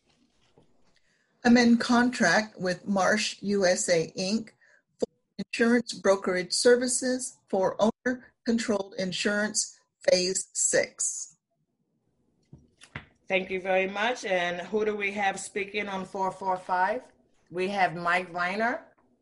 Amend contract with Marsh U S A Incorporated for insurance brokerage services for owner-controlled insurance phase six. Thank you very much. And who do we have speaking on four four five? We have Mike Reiner.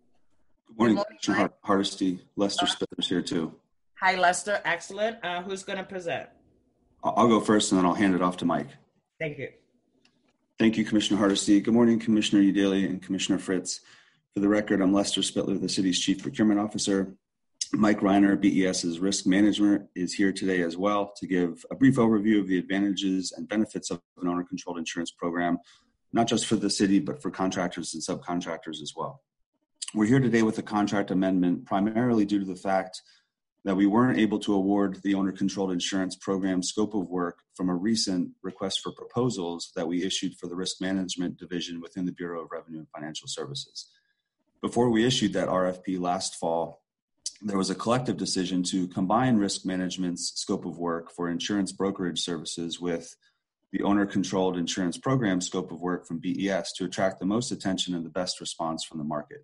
Good morning, Commissioner Hardesty. Lester Spittler's here too. Hi, Lester. Excellent. Uh, who's going to present? I'll go first and then I'll hand it off to Mike. Thank you. Thank you, Commissioner Hardesty. Good morning, Commissioner Udaley and Commissioner Fritz. For the record, I'm Lester Spittler, the city's Chief Procurement Officer. Mike Reiner, BES's Risk Management, is here today as well to give a brief overview of the advantages and benefits of an owner-controlled insurance program, not just for the city, but for contractors and subcontractors as well. We're here today with a contract amendment primarily due to the fact that we weren't able to award the owner-controlled insurance program scope of work from a recent request for proposals that we issued for the Risk Management Division within the Bureau of Revenue and Financial Services. Before we issued that R F P last fall, there was a collective decision to combine Risk Management's scope of work for insurance brokerage services with the owner-controlled insurance program scope of work from B E S to attract the most attention and the best response from the market.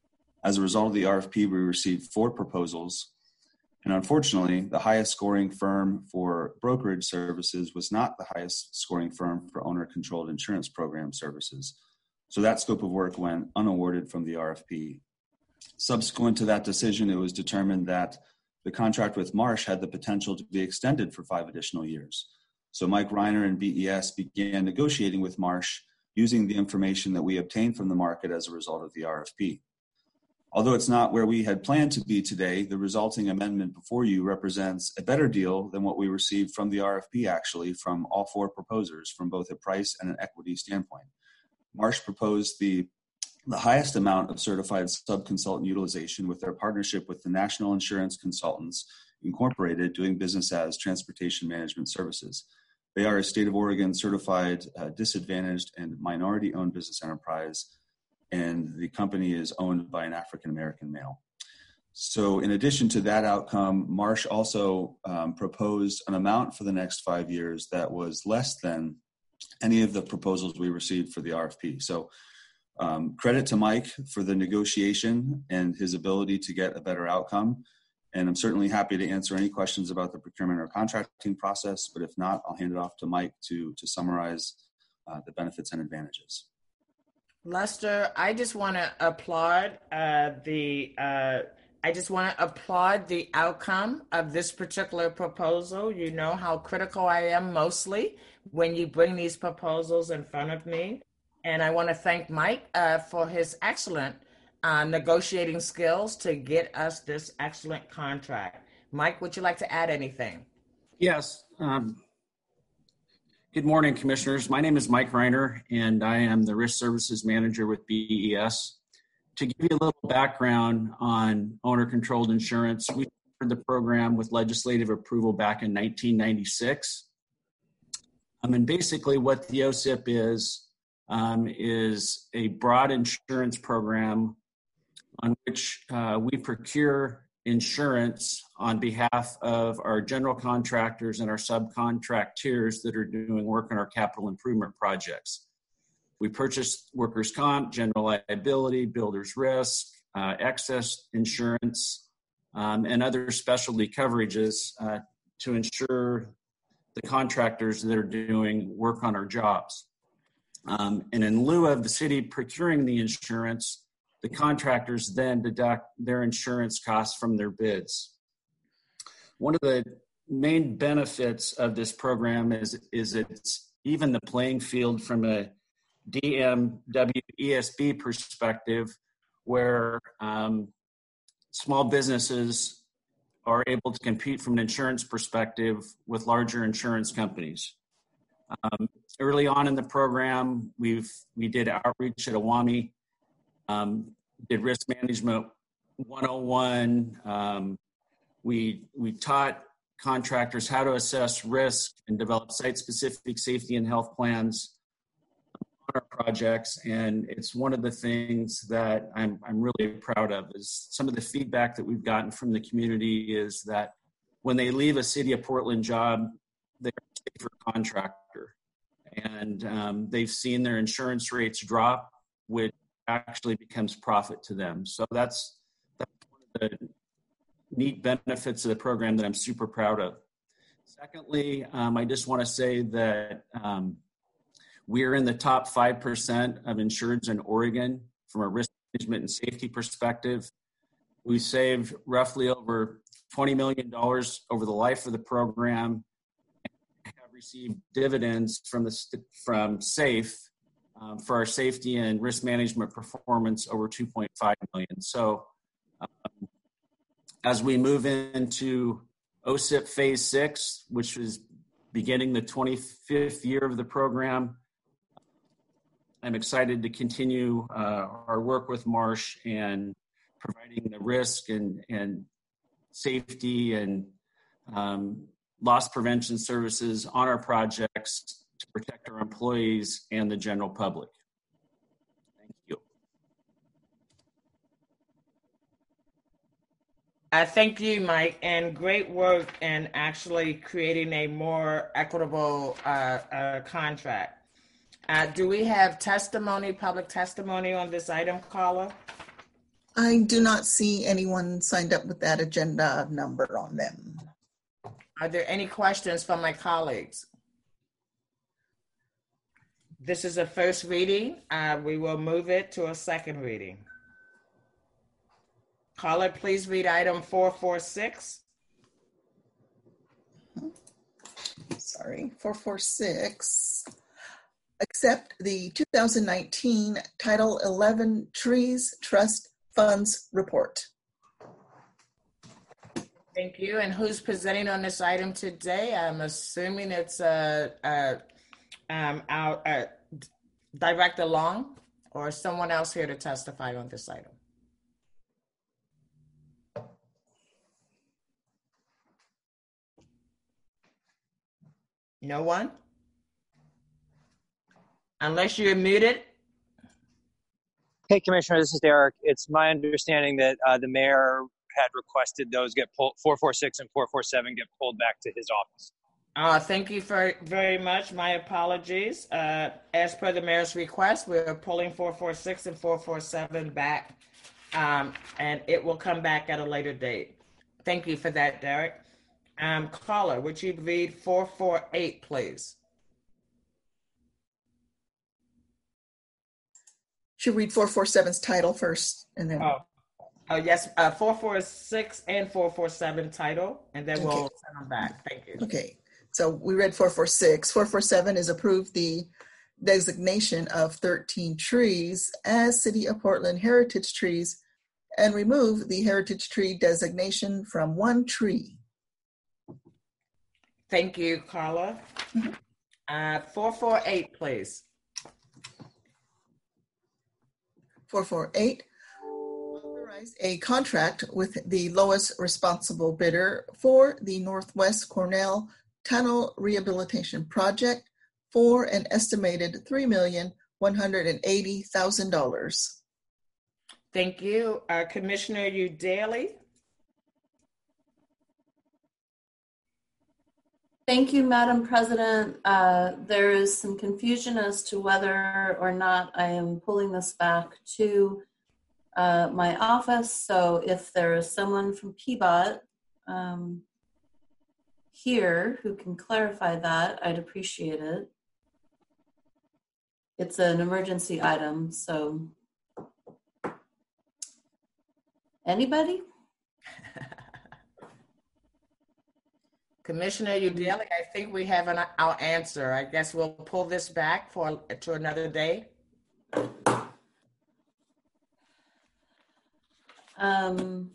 As a result of the R F P, we received four proposals. And unfortunately, the highest scoring firm for brokerage services was not the highest scoring firm for owner-controlled insurance program services. So that scope of work went unawarded from the R F P. Subsequent to that decision, it was determined that the contract with Marsh had the potential to be extended for five additional years. So Mike Reiner and B E S began negotiating with Marsh using the information that we obtained from the market as a result of the R F P. Although it's not where we had planned to be today, the resulting amendment before you represents a better deal than what we received from the R F P, actually, from all four proposers from both a price and an equity standpoint. Marsh proposed the, the highest amount of certified sub-consultant utilization with their partnership with the National Insurance Consultants Incorporated, doing business as Transportation Management Services. They are a state of Oregon certified uh, disadvantaged and minority-owned business enterprise, and the company is owned by an African-American male. So in addition to that outcome, Marsh also um, proposed an amount for the next five years that was less than any of the proposals we received for the R F P. So um, credit to Mike for the negotiation and his ability to get a better outcome. And I'm certainly happy to answer any questions about the procurement or contracting process, but if not, I'll hand it off to Mike to, to summarize uh, the benefits and advantages. Lester, I just want to applaud uh, the uh, I just want to applaud the outcome of this particular proposal. You know how critical I am mostly when you bring these proposals in front of me. And I want to thank Mike uh, for his excellent uh, negotiating skills to get us this excellent contract. Mike, would you like to add anything? Yes. Um, good morning, Commissioners. My name is Mike Reiner, and I am the Risk Services Manager with B E S. To give you a little background on owner-controlled insurance, we started the program with legislative approval back in nineteen ninety-six. Um, and basically what the O S I P is, um, is a broad insurance program on which uh, we procure insurance on behalf of our general contractors and our subcontractors that are doing work on our capital improvement projects. We purchased workers' comp, general liability, builder's risk, uh, excess insurance, um, and other specialty coverages uh, to ensure the contractors that are doing work on our jobs. Um, and in lieu of the city procuring the insurance, the contractors then deduct their insurance costs from their bids. One of the main benefits of this program is, is it's even the playing field from a D M W E S B perspective, where um, small businesses are able to compete from an insurance perspective with larger insurance companies. Um, early on in the program, we've we did outreach at Awami, um, did risk management one oh one. Um, we we taught contractors how to assess risk and develop site-specific safety and health plans on our projects, and it's one of the things that I'm I'm really proud of. Is some of the feedback that we've gotten from the community is that when they leave a City of Portland job, they're a safer contractor, and um, they've seen their insurance rates drop, which actually becomes profit to them. So that's that's one of the neat benefits of the program that I'm super proud of. Secondly, um, I just want to say that um, we're in the top five percent of insureds in Oregon from a risk management and safety perspective. We saved roughly over twenty million dollars over the life of the program and have received dividends from the from SAFE um, for our safety and risk management performance over two point five million dollars. So um, as we move into O S I P Phase six, which is beginning the twenty-fifth year of the program, I'm excited to continue uh, our work with Marsh and providing the risk and, and safety and um, loss prevention services on our projects to protect our employees and the general public. Thank you. I thank you, Mike, and great work in actually creating a more equitable uh, uh, contract. Uh, do we have testimony, public testimony on this item, Carla? I do not see anyone signed up with that agenda number on them. Are there any questions from my colleagues? This is a first reading. Uh, we will move it to a second reading. Carla, please read item four forty-six. Sorry, four forty-six. Accept the two thousand nineteen Title eleven Trees Trust Funds Report. Thank you. And who's presenting on this item today? I'm assuming it's uh, uh, um, our uh, Director Long or someone else here to testify on this item. No one? Unless you're muted. Hey, Commissioner, this is Derek. It's my understanding that uh, the mayor had requested those get pulled, four forty-six and four forty-seven get pulled back to his office. Uh, thank you for, very much. My apologies. Uh, as per the mayor's request, we're pulling four forty-six and four forty-seven back, um, and it will come back at a later date. Thank you for that, Derek. Um, caller, would you read four forty-eight, please? Should read four forty-seven's title first, and then. Oh, oh yes, uh, four forty-six and four forty-seven title, and then okay. We'll send them back. Thank you. Okay, so we read four forty-six. four forty-seven is approved the designation of thirteen trees as City of Portland heritage trees and remove the heritage tree designation from one tree. Thank you, Carla. Mm-hmm. uh, four forty-eight, please. four forty-eight, authorize a contract with the lowest responsible bidder for the Northwest Cornell Tunnel Rehabilitation Project for an estimated three million one hundred eighty thousand dollars. Thank you. Uh, Commissioner Udaley. Thank you, Madam President. Uh, there is some confusion as to whether or not I am pulling this back to uh, my office. So if there is someone from P B O T um, here who can clarify that, I'd appreciate it. It's an emergency item, so anybody? Commissioner Udaley, I think we have an, our answer. I guess we'll pull this back for to another day. Um,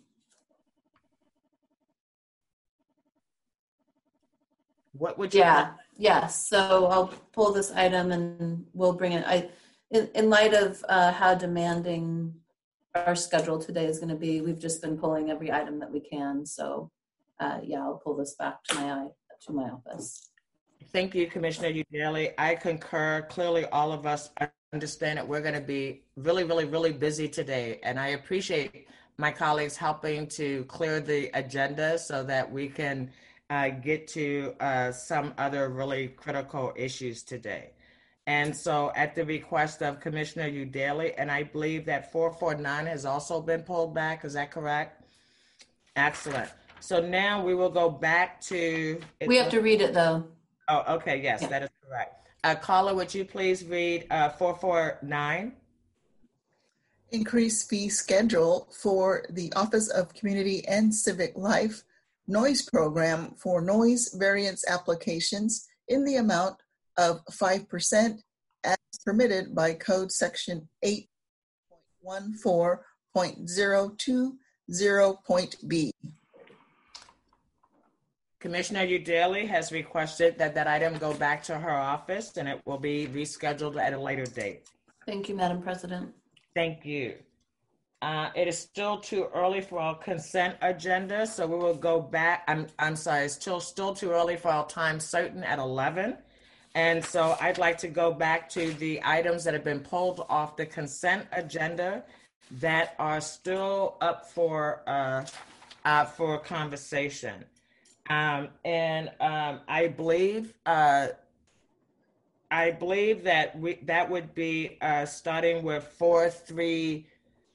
what would you? Yeah, like? yes. So I'll pull this item and we'll bring it. I, in, in light of uh, how demanding our schedule today is going to be, we've just been pulling every item that we can. So. Uh, yeah, I'll pull this back to my to my office. Thank you, Commissioner Udaley. I concur. Clearly, all of us understand that we're going to be really, really, really busy today, and I appreciate my colleagues helping to clear the agenda so that we can uh, get to uh, some other really critical issues today. And so, at the request of Commissioner Udaley, and I believe that four forty-nine has also been pulled back. Is that correct? Excellent. So now we will go back to. We have to read it though. Oh, okay. Yes, yeah. That is correct. Uh, Carla, would you please read uh, four forty-nine? Increase fee schedule for the Office of Community and Civic Life noise program for noise variance applications in the amount of five percent as permitted by Code Section eight point fourteen point zero two zero point B. Commissioner Udaley has requested that that item go back to her office and it will be rescheduled at a later date. Thank you, Madam President. Thank you. Uh, it is still too early for our consent agenda, so we will go back. I'm I'm sorry, it's still still too early for our time certain at eleven. And so I'd like to go back to the items that have been pulled off the consent agenda that are still up for uh, uh, for conversation. Um, and um, I believe uh, I believe that we that would be uh, starting with four three.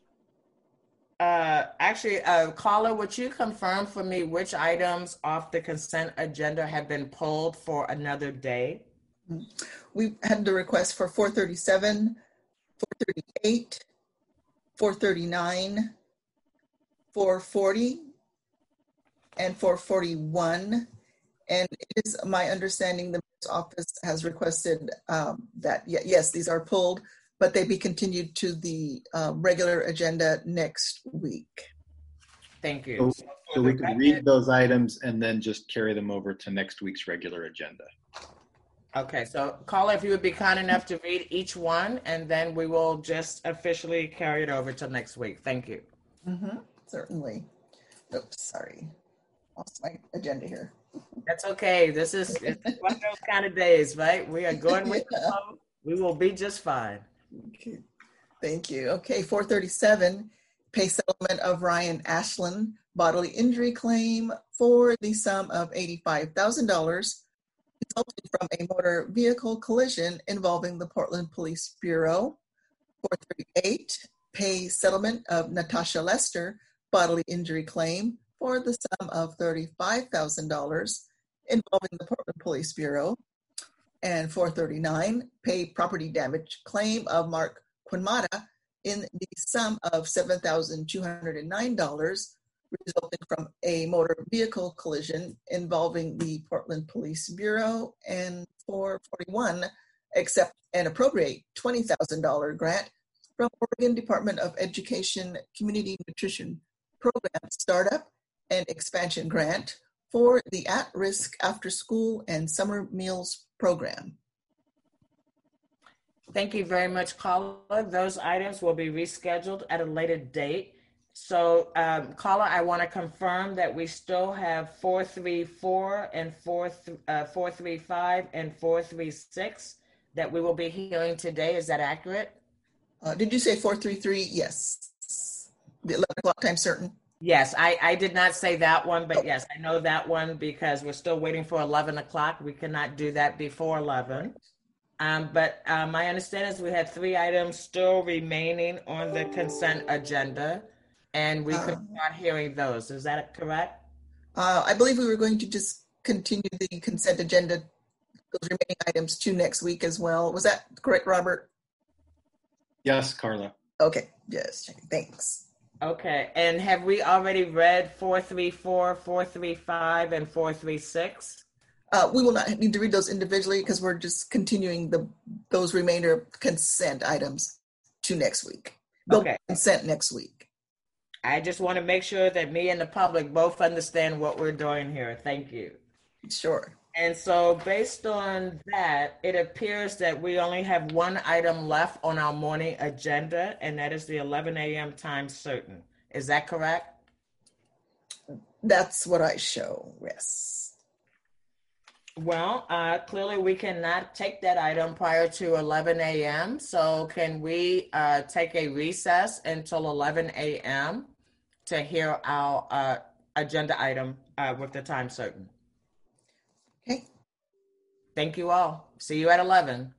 Uh, actually, uh, Carla, would you confirm for me which items off the consent agenda have been pulled for another day? We had the request for four thirty-seven, four thirty-eight, four thirty-nine, four forty, and four forty-one. And it is my understanding the mayor's office has requested um, that, yes, these are pulled, but they be continued to the uh, regular agenda next week. Thank you. So, so we can read those items and then just carry them over to next week's regular agenda. Okay, so Carla, if you would be kind enough to read each one, and then we will just officially carry it over till next week. Thank you. Mm-hmm, certainly. Oops, sorry. Lost my agenda here. That's okay. This is it's one of those kind of days, right? We are going with the flow. We will be just fine. Okay. Thank you. Okay, four thirty-seven, pay settlement of Ryan Ashland bodily injury claim for the sum of eighty-five thousand dollars resulting from a motor vehicle collision involving the Portland Police Bureau. four thirty-eight, pay settlement of Natasha Lester bodily injury claim for the sum of thirty-five thousand dollars involving the Portland Police Bureau. And four thirty-nine, pay property damage claim of Mark Quinmata in the sum of seven thousand two hundred nine dollars resulting from a motor vehicle collision involving the Portland Police Bureau. And four forty-one, accept and appropriate twenty thousand dollars grant from Oregon Department of Education Community Nutrition Program Startup and Expansion Grant for the at-risk after-school and summer meals program. Thank you very much, Carla. Those items will be rescheduled at a later date. So, um, Carla, I want to confirm that we still have four three four and four three five and four three six that we will be hearing today. Is that accurate? Uh, did you say four three three? Yes. The eleven o'clock time certain. Yes, I, I did not say that one, but yes, I know that one because we're still waiting for eleven o'clock. We cannot do that before eleven. Um, but uh, my understanding is we had three items still remaining on the consent agenda, and we could start hearing those. Is that correct? Uh, I believe we were going to just continue the consent agenda, those remaining items to next week as well. Was that correct, Robert? Yes, Carla. Okay, yes, thanks. Okay, and have we already read four three four, four three five, and four three six? Uh, we will not need to read those individually because we're just continuing the those remainder consent items to next week. They'll Okay. consent next week. I just want to make sure that me and the public both understand what we're doing here. Thank you. Sure. And so based on that, it appears that we only have one item left on our morning agenda, and that is the eleven a.m. time certain. Is that correct? That's what I show, yes. Well, uh, clearly we cannot take that item prior to eleven a.m. So can we uh, take a recess until eleven a.m. to hear our uh, agenda item uh, with the time certain? Okay. Thank you all. See you at eleven.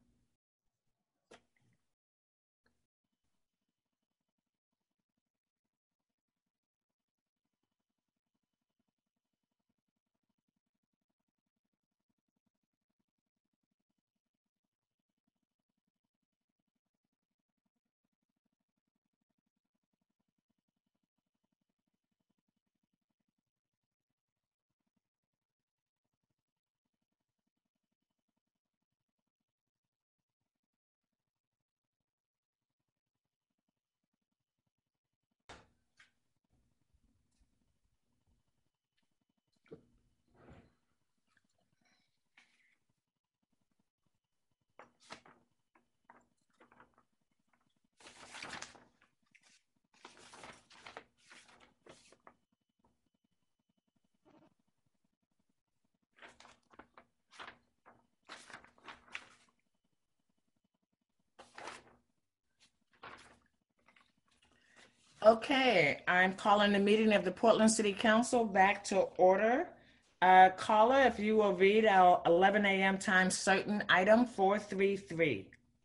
Okay, I'm calling the meeting of the Portland City Council back to order. Uh, caller, if you will read our eleven a.m. time certain item four three three.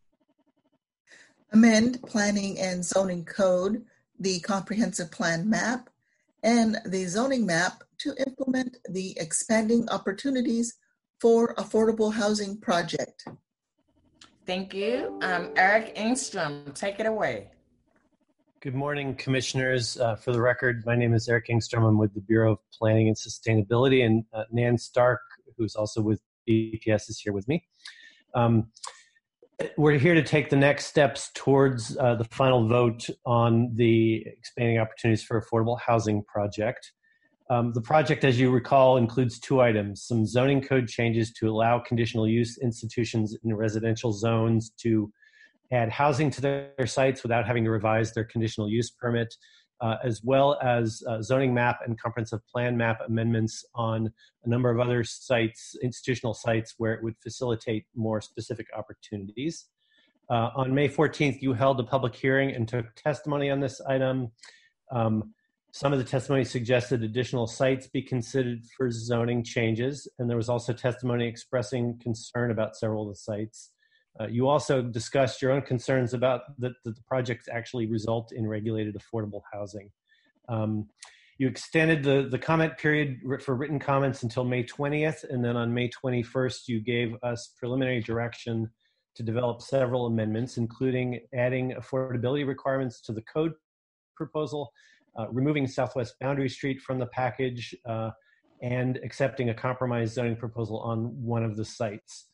Amend Planning and Zoning Code, the Comprehensive Plan Map, and the Zoning Map to implement the Expanding Opportunities for Affordable Housing Project. Thank you. Um, Eric Engstrom, take it away. Good morning, commissioners. Uh, for the record, my name is Eric Engstrom. I'm with the Bureau of Planning and Sustainability, and uh, Nan Stark, who's also with B P S, is here with me. Um, we're here to take the next steps towards uh, the final vote on the Expanding Opportunities for Affordable Housing project. Um, the project, as you recall, includes two items: some zoning code changes to allow conditional use institutions in residential zones to add housing to their sites without having to revise their conditional use permit, uh, as well as uh, zoning map and comprehensive plan map amendments on a number of other sites, institutional sites, where it would facilitate more specific opportunities. Uh, on May fourteenth, you held a public hearing and took testimony on this item. Um, some of the testimony suggested additional sites be considered for zoning changes, and there was also testimony expressing concern about several of the sites. Uh, you also discussed your own concerns about that the, the projects actually result in regulated affordable housing. Um, you extended the, the comment period for written comments until May twentieth, and then on May twenty-first, you gave us preliminary direction to develop several amendments, including adding affordability requirements to the code proposal, uh, removing Southwest Boundary Street from the package, uh, and accepting a compromise zoning proposal on one of the sites.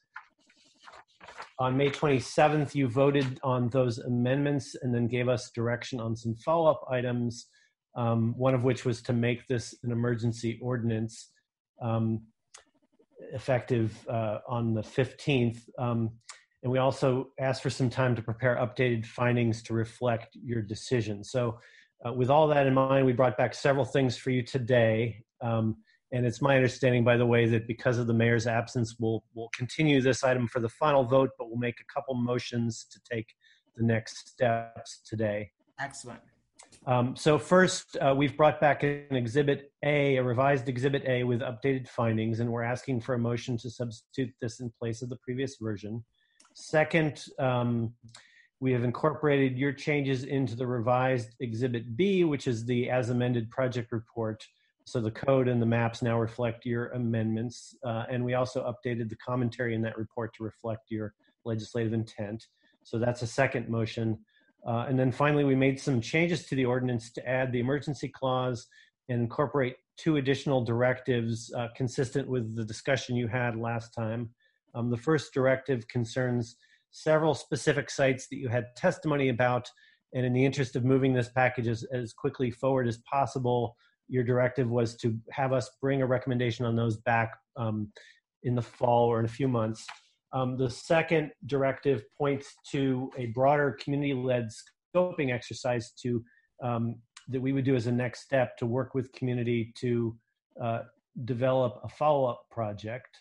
On May twenty-seventh, you voted on those amendments and then gave us direction on some follow-up items, um, one of which was to make this an emergency ordinance um, effective uh, on the fifteenth. Um, and we also asked for some time to prepare updated findings to reflect your decision. So uh, with all that in mind, we brought back several things for you today. Um, And it's my understanding, by the way, that because of the mayor's absence, we'll, we'll continue this item for the final vote, but we'll make a couple motions to take the next steps today. Excellent. Um, so first, uh, we've brought back an Exhibit A, a revised Exhibit A with updated findings, and we're asking for a motion to substitute this in place of the previous version. Second, um, we have incorporated your changes into the revised Exhibit B, which is the as amended project report. So the code and the maps now reflect your amendments. Uh, and we also updated the commentary in that report to reflect your legislative intent. So that's a second motion. Uh, and then finally, we made some changes to the ordinance to add the emergency clause and incorporate two additional directives uh, consistent with the discussion you had last time. Um, the first directive concerns several specific sites that you had testimony about, and in the interest of moving this package as, as quickly forward as possible, your directive was to have us bring a recommendation on those back um, in the fall or in a few months. Um, the second directive points to a broader community-led scoping exercise to um, that we would do as a next step to work with community to uh, develop a follow-up project.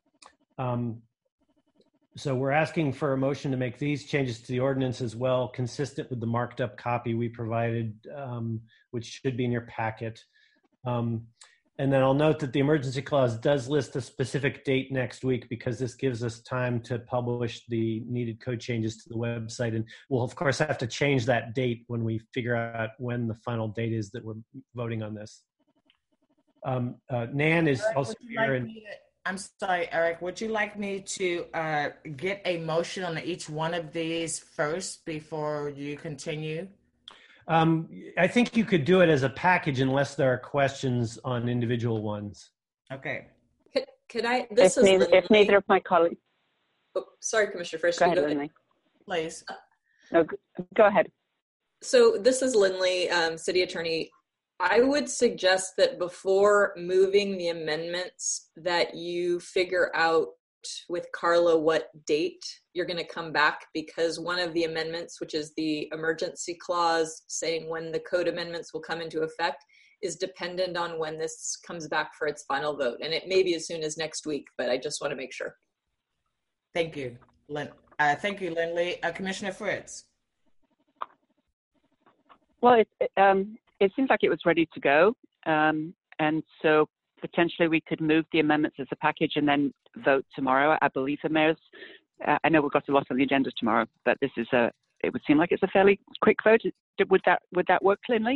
Um, so we're asking for a motion to make these changes to the ordinance as well, consistent with the marked up copy we provided, um, which should be in your packet. Um, And then I'll note that the emergency clause does list a specific date next week because this gives us time to publish the needed code changes to the website. And we'll, of course, have to change that date when we figure out when the final date is that we're voting on this. Um, uh, Nan is Eric, also here. Like and, to, I'm sorry, Eric, would you like me to uh, get a motion on each one of these first before you continue? Um, I think you could do it as a package unless there are questions on individual ones. Okay. Could, could I, this if is neither, if neither of my colleagues. Oh, sorry, Commissioner Frisch. Go ahead, go Lindley. Please. No, go ahead. So this is Lindley, um, City Attorney. I would suggest that before moving the amendments that you figure out with Carla what date you're going to come back, because one of the amendments, which is the emergency clause saying when the code amendments will come into effect, is dependent on when this comes back for its final vote. And it may be as soon as next week, but I just want to make sure. Thank you, Lynn. Uh, thank you, Lindley. Uh, Commissioner Fritz. Well, it, it, um, it seems like it was ready to go. Um, and so potentially we could move the amendments as a package and then vote tomorrow. I believe the mayor's, uh, I know we've got a lot on the agenda tomorrow, but this is a, it would seem like it's a fairly quick vote. Would that, would that work, Lindley?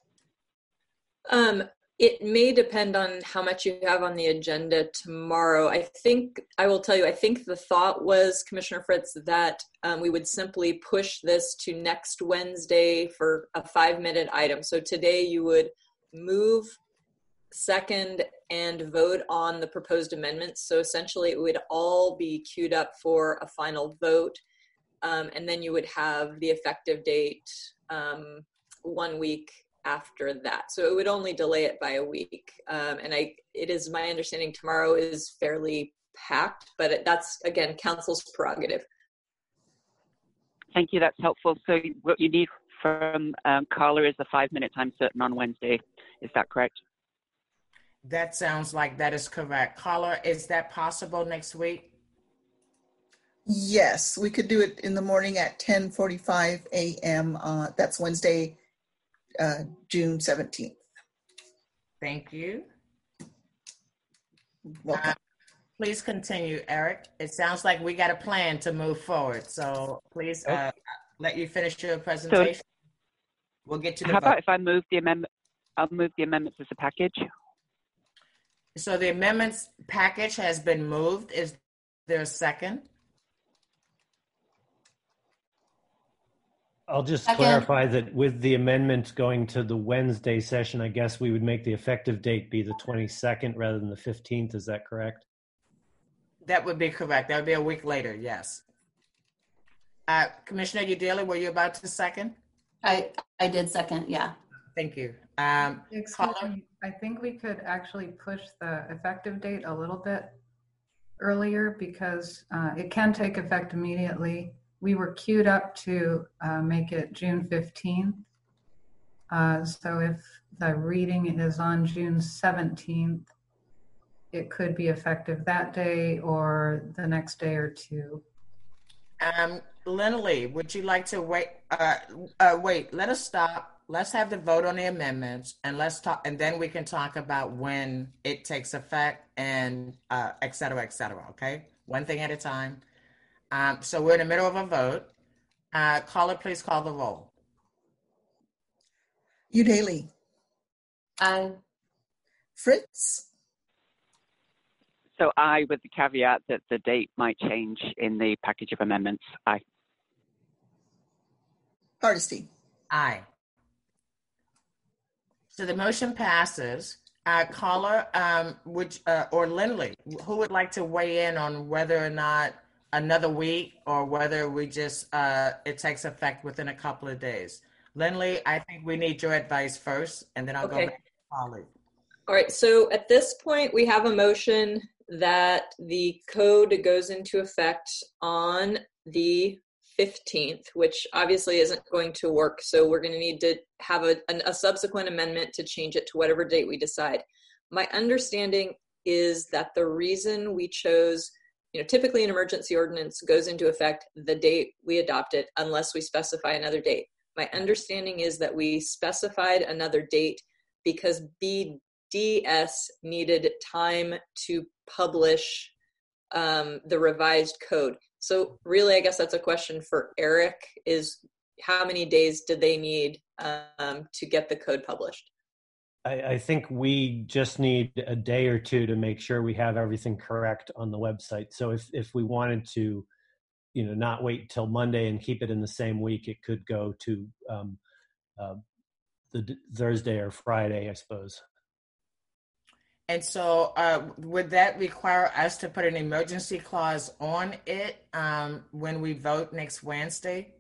Um, it may depend on how much you have on the agenda tomorrow. I think, I will tell you, I think the thought was, Commissioner Fritz, that um, we would simply push this to next Wednesday for a five minute item. So today you would move, second, and vote on the proposed amendments. So essentially it would all be queued up for a final vote. Um, and then you would have the effective date um, one week after that. So it would only delay it by a week. Um, and I, it is my understanding tomorrow is fairly packed, but it, that's, again, council's prerogative. Thank you, that's helpful. So what you need from um, Carla is a five minute time certain on Wednesday. Is that correct? That sounds like that is correct. Carla, is that possible next week? Yes, we could do it in the morning at ten forty-five a m Uh, that's Wednesday, uh, June seventeenth. Thank you. Welcome. Uh, please continue, Eric. It sounds like we got a plan to move forward. So please uh, let you finish your presentation. So, we'll get to the How vote. about if I move the amendment? I'll move the amendments as a package. So the amendments package has been moved. Is there a second? I'll just Second. clarify that with the amendment going to the Wednesday session, I guess we would make the effective date be the twenty-second rather than the fifteenth. Is that correct? That would be correct. That would be a week later, yes. Uh, Commissioner Udaley, were you about to second? I, I did second, yeah. Thank you. Um, Excuse me, I think we could actually push the effective date a little bit earlier because uh, it can take effect immediately. We were queued up to uh, make it June fifteenth. Uh, so if the reading is on June seventeenth, it could be effective that day or the next day or two. Um, Lindley, would you like to wait? Uh, uh, wait, let us stop. let's have the vote on the amendments, and let's talk, and then we can talk about when it takes effect and uh, et cetera, et cetera. Okay, one thing at a time. Um, so we're in the middle of a vote. Uh, caller, please call the roll. Udaley. Aye. Fritz. So aye, with the caveat that the date might change in the package of amendments. Aye. Hardesty. Aye. So the motion passes. Uh, caller, um, which uh, or Lindley, who would like to weigh in on whether or not another week or whether we just uh, it takes effect within a couple of days? Lindley, I think we need your advice first, and then I'll Okay. go back to Holly. All right, so at this point, we have a motion that the code goes into effect on the fifteenth, which obviously isn't going to work. So we're going to need to have a, an, a subsequent amendment to change it to whatever date we decide. My understanding is that the reason we chose, you know, typically an emergency ordinance goes into effect the date we adopt it, unless we specify another date. My understanding is that we specified another date because B D S needed time to publish um, the revised code. So really, I guess that's a question for Eric, is how many days did they need um, to get the code published? I, I think we just need a day or two to make sure we have everything correct on the website. So if, if we wanted to, you know, not wait till Monday and keep it in the same week, it could go to um, uh, the d- Thursday or Friday, I suppose. And so uh, would that require us to put an emergency clause on it um, when we vote next Wednesday?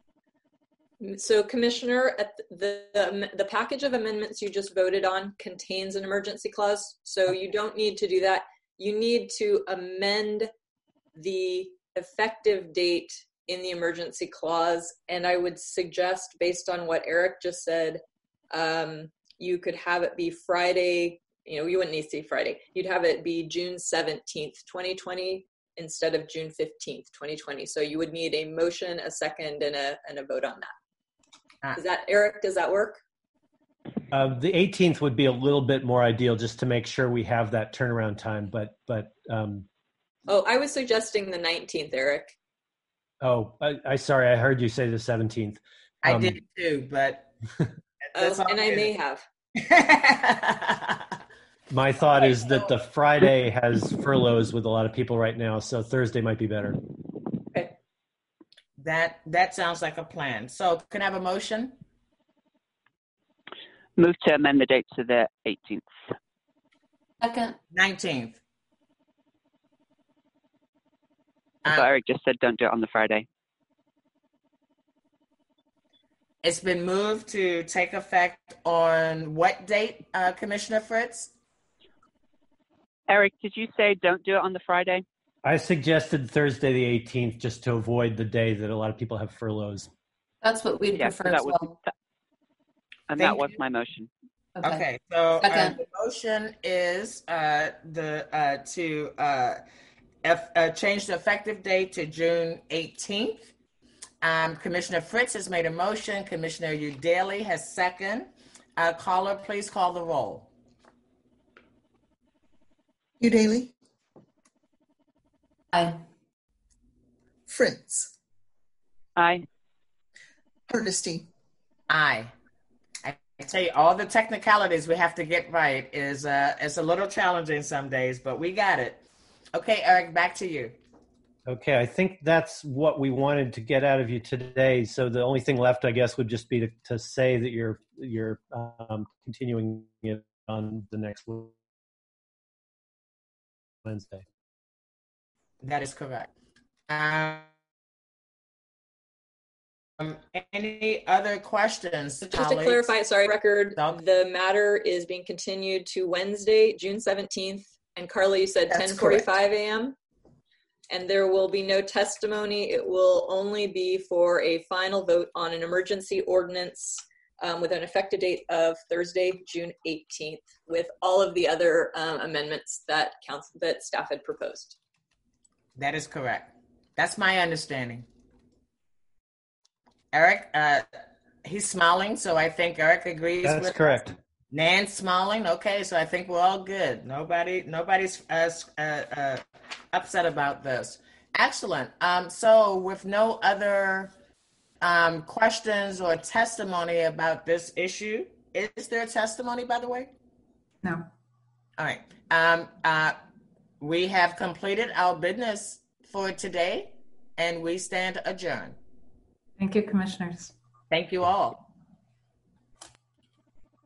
So, Commissioner, at the, the the package of amendments you just voted on contains an emergency clause, so you don't need to do that. You need to amend the effective date in the emergency clause, and I would suggest, based on what Eric just said, um, you could have it be Friday. You know, you wouldn't need to see Friday. You'd have it be June seventeenth, twenty twenty, instead of June fifteenth, twenty twenty. So you would need a motion, a second, and a and a vote on that. Does that, Eric, does that work? Uh, the eighteenth would be a little bit more ideal, just to make sure we have that turnaround time. But but um, Oh, I was suggesting the nineteenth, Eric. oh, I, I sorry, I heard you say the seventeenth. I Um, did too, but that's Oh, all and I good. may have. My thought is that the Friday has furloughs with a lot of people right now, so Thursday might be better. That that sounds like a plan. So can I have a motion? Move to amend the date to the eighteenth. Second. nineteenth. I thought Eric just said don't do it on the Friday. It's been moved to take effect on what date, uh, Commissioner Fritz? Eric, did you say don't do it on the Friday? I suggested Thursday the eighteenth just to avoid the day that a lot of people have furloughs. That's what we'd Yeah, so prefer that as was, well. that, and Thank that was you. my motion. Okay, so uh, Second. the motion is uh, the uh, to uh, F, uh, change the effective date to June eighteenth. Um, Commissioner Fritz has made a motion. Commissioner Udaley has second. Uh, caller, please call the roll. Udaley. Aye. Fritz. Aye. Hardesty. Aye. I I tell you, all the technicalities we have to get right is uh, it's a little challenging some days, but we got it. Okay, Eric, back to you. Okay, I think that's what we wanted to get out of you today. So the only thing left, I guess, would just be to, to say that you're you're um, continuing it on the next Wednesday. That is correct. Um, any other questions? Just to colleagues? clarify, sorry, record, the matter is being continued to Wednesday, June seventeenth. And Carla, you said That's ten forty-five a.m.? And there will be no testimony. It will only be for a final vote on an emergency ordinance um, with an effective date of Thursday, June eighteenth, with all of the other um, amendments that council, that staff had proposed. That is correct. That's my understanding. Eric, uh, he's smiling, so I think Eric agrees That's with correct. us. Nan's smiling. Okay, so I think we're all good. Nobody, nobody's as uh, uh, upset about this. Excellent. Um, so with no other um, questions or testimony about this issue, is there testimony, by the way? No. All right. Um, uh, we have completed our business for today, and we stand adjourned. Thank you, commissioners. Thank you all.